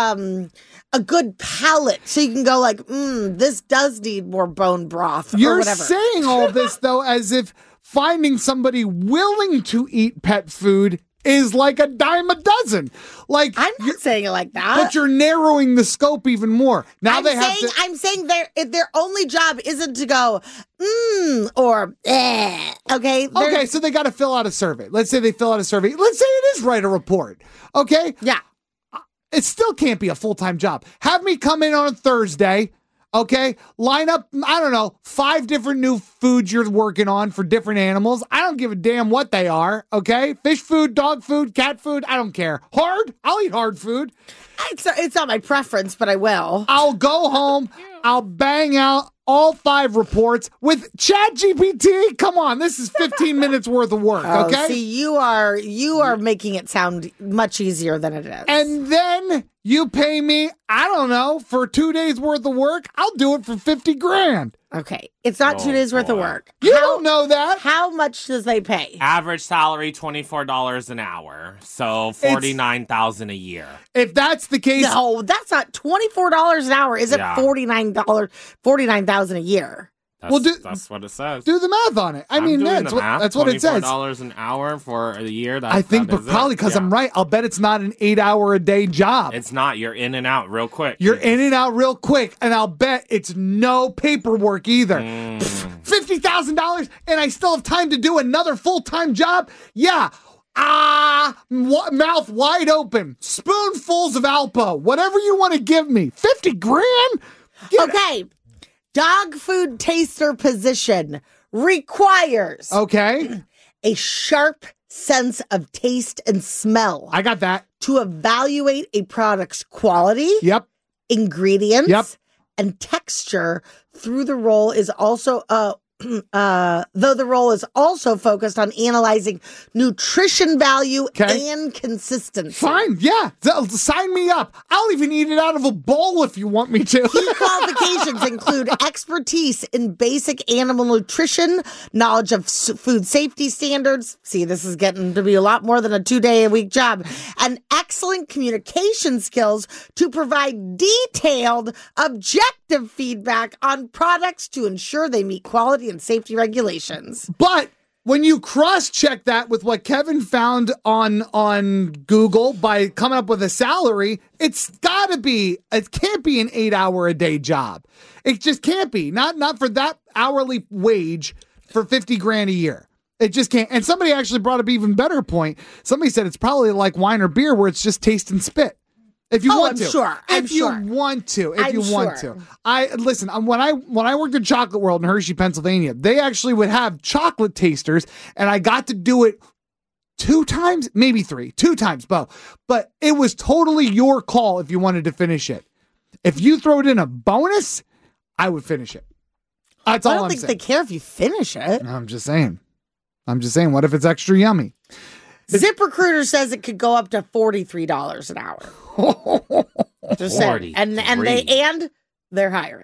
a good palate so you can go this does need more bone broth or whatever.
You're saying all this though as if finding somebody willing to eat pet food is like a dime a dozen.
I'm not saying it like that.
But you're narrowing the scope even more. Now
I'm saying their only job isn't to go or eh. Okay.
Okay, so they got to fill out a survey. Let's say they fill out a survey. Let's say it is write a report. Okay?
Yeah.
It still can't be a full-time job. Have me come in on a Thursday. Okay, line up, 5 different new foods you're working on for different animals. I don't give a damn what they are, okay? Fish food, dog food, cat food, I don't care. Hard? I'll eat hard food.
It's not my preference, but I will.
I'll go home, I'll bang out all 5 reports with ChatGPT. Come on, this is 15 minutes worth of work, okay?
See, you are making it sound much easier than it is.
And then you pay me, I don't know, for 2 days worth of work. I'll do it for $50,000.
Okay, it's not 2 days worth of work.
You don't know that.
How much does they pay?
Average salary $24 an hour, so $49,000 a year.
If that's the case,
no, that's not $24 an hour. Is it $49,000 a year?
That's what it says.
Do the math on it. I mean, that's what it says.
$24 an hour for a year.
I think, but probably because I'm right. I'll bet it's not an 8-hour-a-day job.
It's not. You're in and out real quick.
You're in and out real quick, and I'll bet it's no paperwork either. $50,000 and I still have time to do another full-time job? Yeah. Mouth wide open. Spoonfuls of Alpo. Whatever you want to give me. 50 grand?
Okay. Dog food taster position requires a sharp sense of taste and smell.
I got that.
To evaluate a product's quality, ingredients, and texture through the role is also though the role is also focused on analyzing nutrition value and consistency.
Fine, yeah. Sign me up. I'll even eat it out of a bowl if you want me to.
Key qualifications include expertise in basic animal nutrition, knowledge of food safety standards. See, this is getting to be a lot more than a 2-day-a-week job. And excellent communication skills to provide detailed, objective feedback on products to ensure they meet quality and safety regulations.
But when you cross-check that with what Kevin found on Google by coming up with a salary, it can't be an 8-hour-a-day job. It just can't be. Not for that hourly wage for 50 grand a year. It just can't. And somebody actually brought up an even better point. Somebody said it's probably like wine or beer where it's just taste and spit. If you want to. If you want to. Listen, when I worked at Chocolate World in Hershey, Pennsylvania, they actually would have chocolate tasters, and I got to do it 2 times, maybe 3, 2 times, Bo. But it was totally your call if you wanted to finish it. If you throw it in a bonus, I would finish it. That's all I'm saying.
I don't think they care if you finish it.
I'm just saying. What if it's extra yummy?
ZipRecruiter says it could go up to $43 an hour. Just saying. And they're hiring.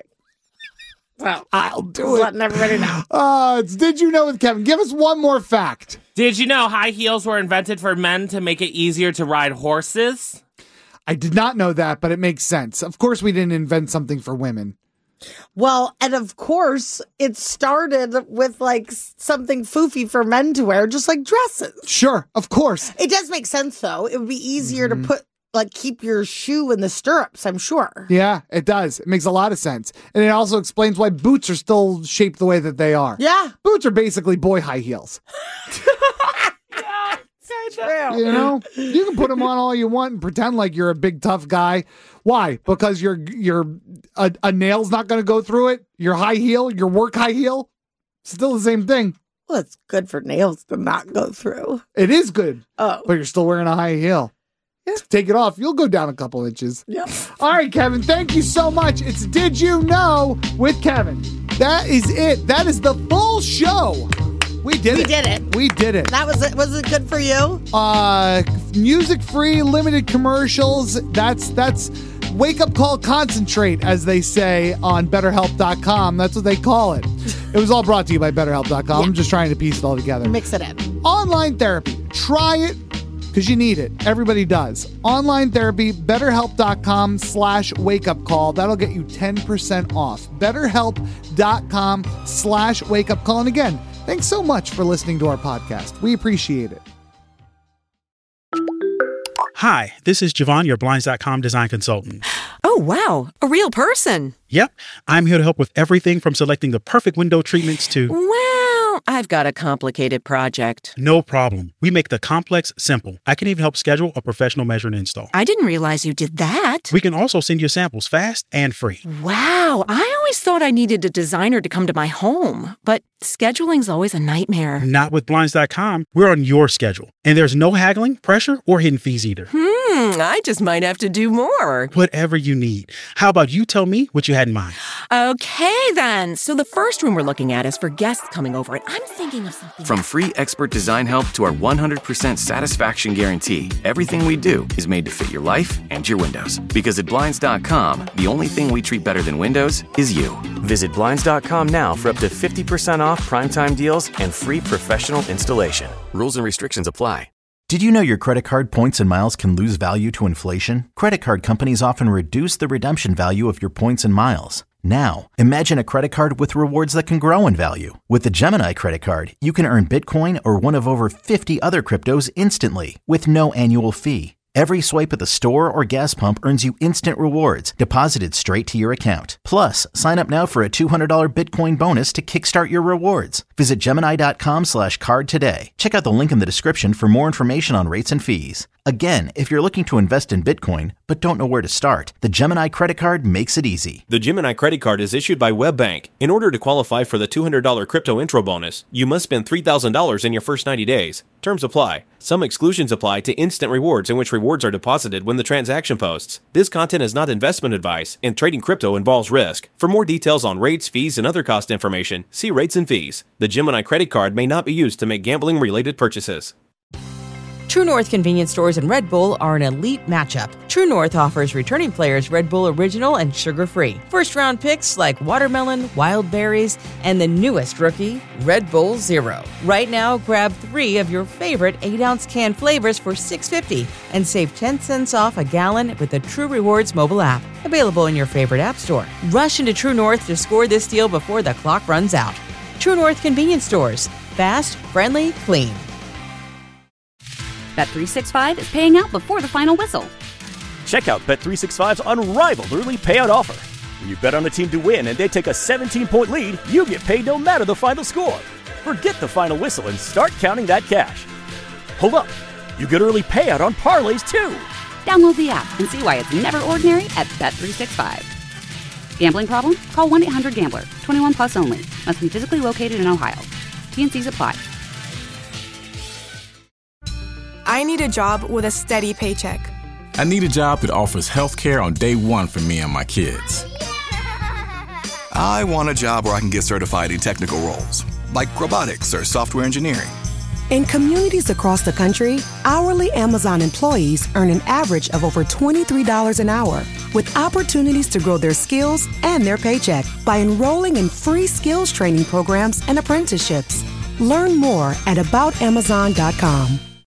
Well,
I'll do it.
Letting everybody know.
It's Did You Know with Kevin. Give us one more fact.
Did you know high heels were invented for men to make it easier to ride horses?
I did not know that, but it makes sense. Of course, we didn't invent something for women.
Well, and of course, it started with like something foofy for men to wear, just like dresses.
Sure, of course.
It does make sense, though. It would be easier to keep your shoe in the stirrups, I'm sure.
Yeah, it does. It makes a lot of sense. And it also explains why boots are still shaped the way that they are.
Yeah.
Boots are basically boy high heels.
True.
You know, you can put them on all you want and pretend like you're a big tough guy. Why? Because a nail's not going to go through it. Your high heel, your work high heel, still the same thing.
Well, it's good for nails to not go through.
It is good.
Oh,
but you're still wearing a high heel. Yeah. Take it off. You'll go down a couple inches.
Yep.
All right, Kevin. Thank you so much. It's Did You Know with Kevin. That is it. That is the full show. We did it. We did it.
That was it. Was it good for you?
Music free, limited commercials. That's wake up call concentrate, as they say on BetterHelp.com. That's what they call it. It was all brought to you by BetterHelp.com. Yeah. I'm just trying to piece it all together.
Mix it in.
Online therapy. Try it because you need it. Everybody does. Online therapy, BetterHelp.com/wakeupcall. That'll get you 10% off. BetterHelp.com/wakeupcall. And again, thanks so much for listening to our podcast. We appreciate it.
Hi, this is Javon, your Blinds.com design consultant.
Oh, wow. A real person.
Yep. I'm here to help with everything from selecting the perfect window treatments to...
Well, I've got a complicated project.
No problem. We make the complex simple. I can even help schedule a professional measure and install.
I didn't realize you did that.
We can also send you samples fast and free.
Wow. I always thought I needed a designer to come to my home, but scheduling's always a nightmare.
Not with Blinds.com. We're on your schedule. And there's no haggling, pressure, or hidden fees either.
I just might have to do more.
Whatever you need. How about you tell me what you had in mind?
Okay, then. So the first room we're looking at is for guests coming over, and I'm thinking of something.
From free expert design help to our 100% satisfaction guarantee, everything we do is made to fit your life and your windows. Because at Blinds.com, the only thing we treat better than windows is you. Visit Blinds.com now for up to 50% off primetime deals and free professional installation. Rules and restrictions apply.
Did you know your credit card points and miles can lose value to inflation? Credit card companies often reduce the redemption value of your points and miles. Now, imagine a credit card with rewards that can grow in value. With the Gemini credit card, you can earn Bitcoin or one of over 50 other cryptos instantly with no annual fee. Every swipe at the store or gas pump earns you instant rewards deposited straight to your account. Plus, sign up now for a $200 Bitcoin bonus to kickstart your rewards. Visit Gemini.com/card today. Check out the link in the description for more information on rates and fees. Again, if you're looking to invest in Bitcoin but don't know where to start, the Gemini credit card makes it easy.
The Gemini credit card is issued by WebBank. In order to qualify for the $200 crypto intro bonus, you must spend $3,000 in your first 90 days. Terms apply. Some exclusions apply to instant rewards, in which rewards are deposited when the transaction posts. This content is not investment advice, and trading crypto involves risk. For more details on rates, fees, and other cost information, see rates and fees. The Gemini credit card may not be used to make gambling-related purchases.
True North convenience stores and Red Bull are an elite matchup. True North offers returning players Red Bull Original and sugar-free. First-round picks like watermelon, wild berries, and the newest rookie, Red Bull Zero. Right now, grab 3 of your favorite 8-ounce can flavors for $6.50 and save 10 cents off a gallon with the True Rewards mobile app. Available in your favorite app store. Rush into True North to score this deal before the clock runs out. True North convenience stores. Fast, friendly, clean.
Bet365 is paying out before the final whistle.
Check out Bet365's unrivaled early payout offer. When you bet on a team to win and they take a 17-point lead, you get paid no matter the final score. Forget the final whistle and start counting that cash. Hold up. You get early payout on parlays, too.
Download the app and see why it's never ordinary at Bet365. Gambling problem? Call 1-800-GAMBLER. 21 plus only. Must be physically located in Ohio. T&Cs apply.
I need a job with a steady paycheck.
I need a job that offers health care on day one for me and my kids.
I want a job where I can get certified in technical roles, like robotics or software engineering.
In communities across the country, hourly Amazon employees earn an average of over $23 an hour, with opportunities to grow their skills and their paycheck by enrolling in free skills training programs and apprenticeships. Learn more at aboutamazon.com.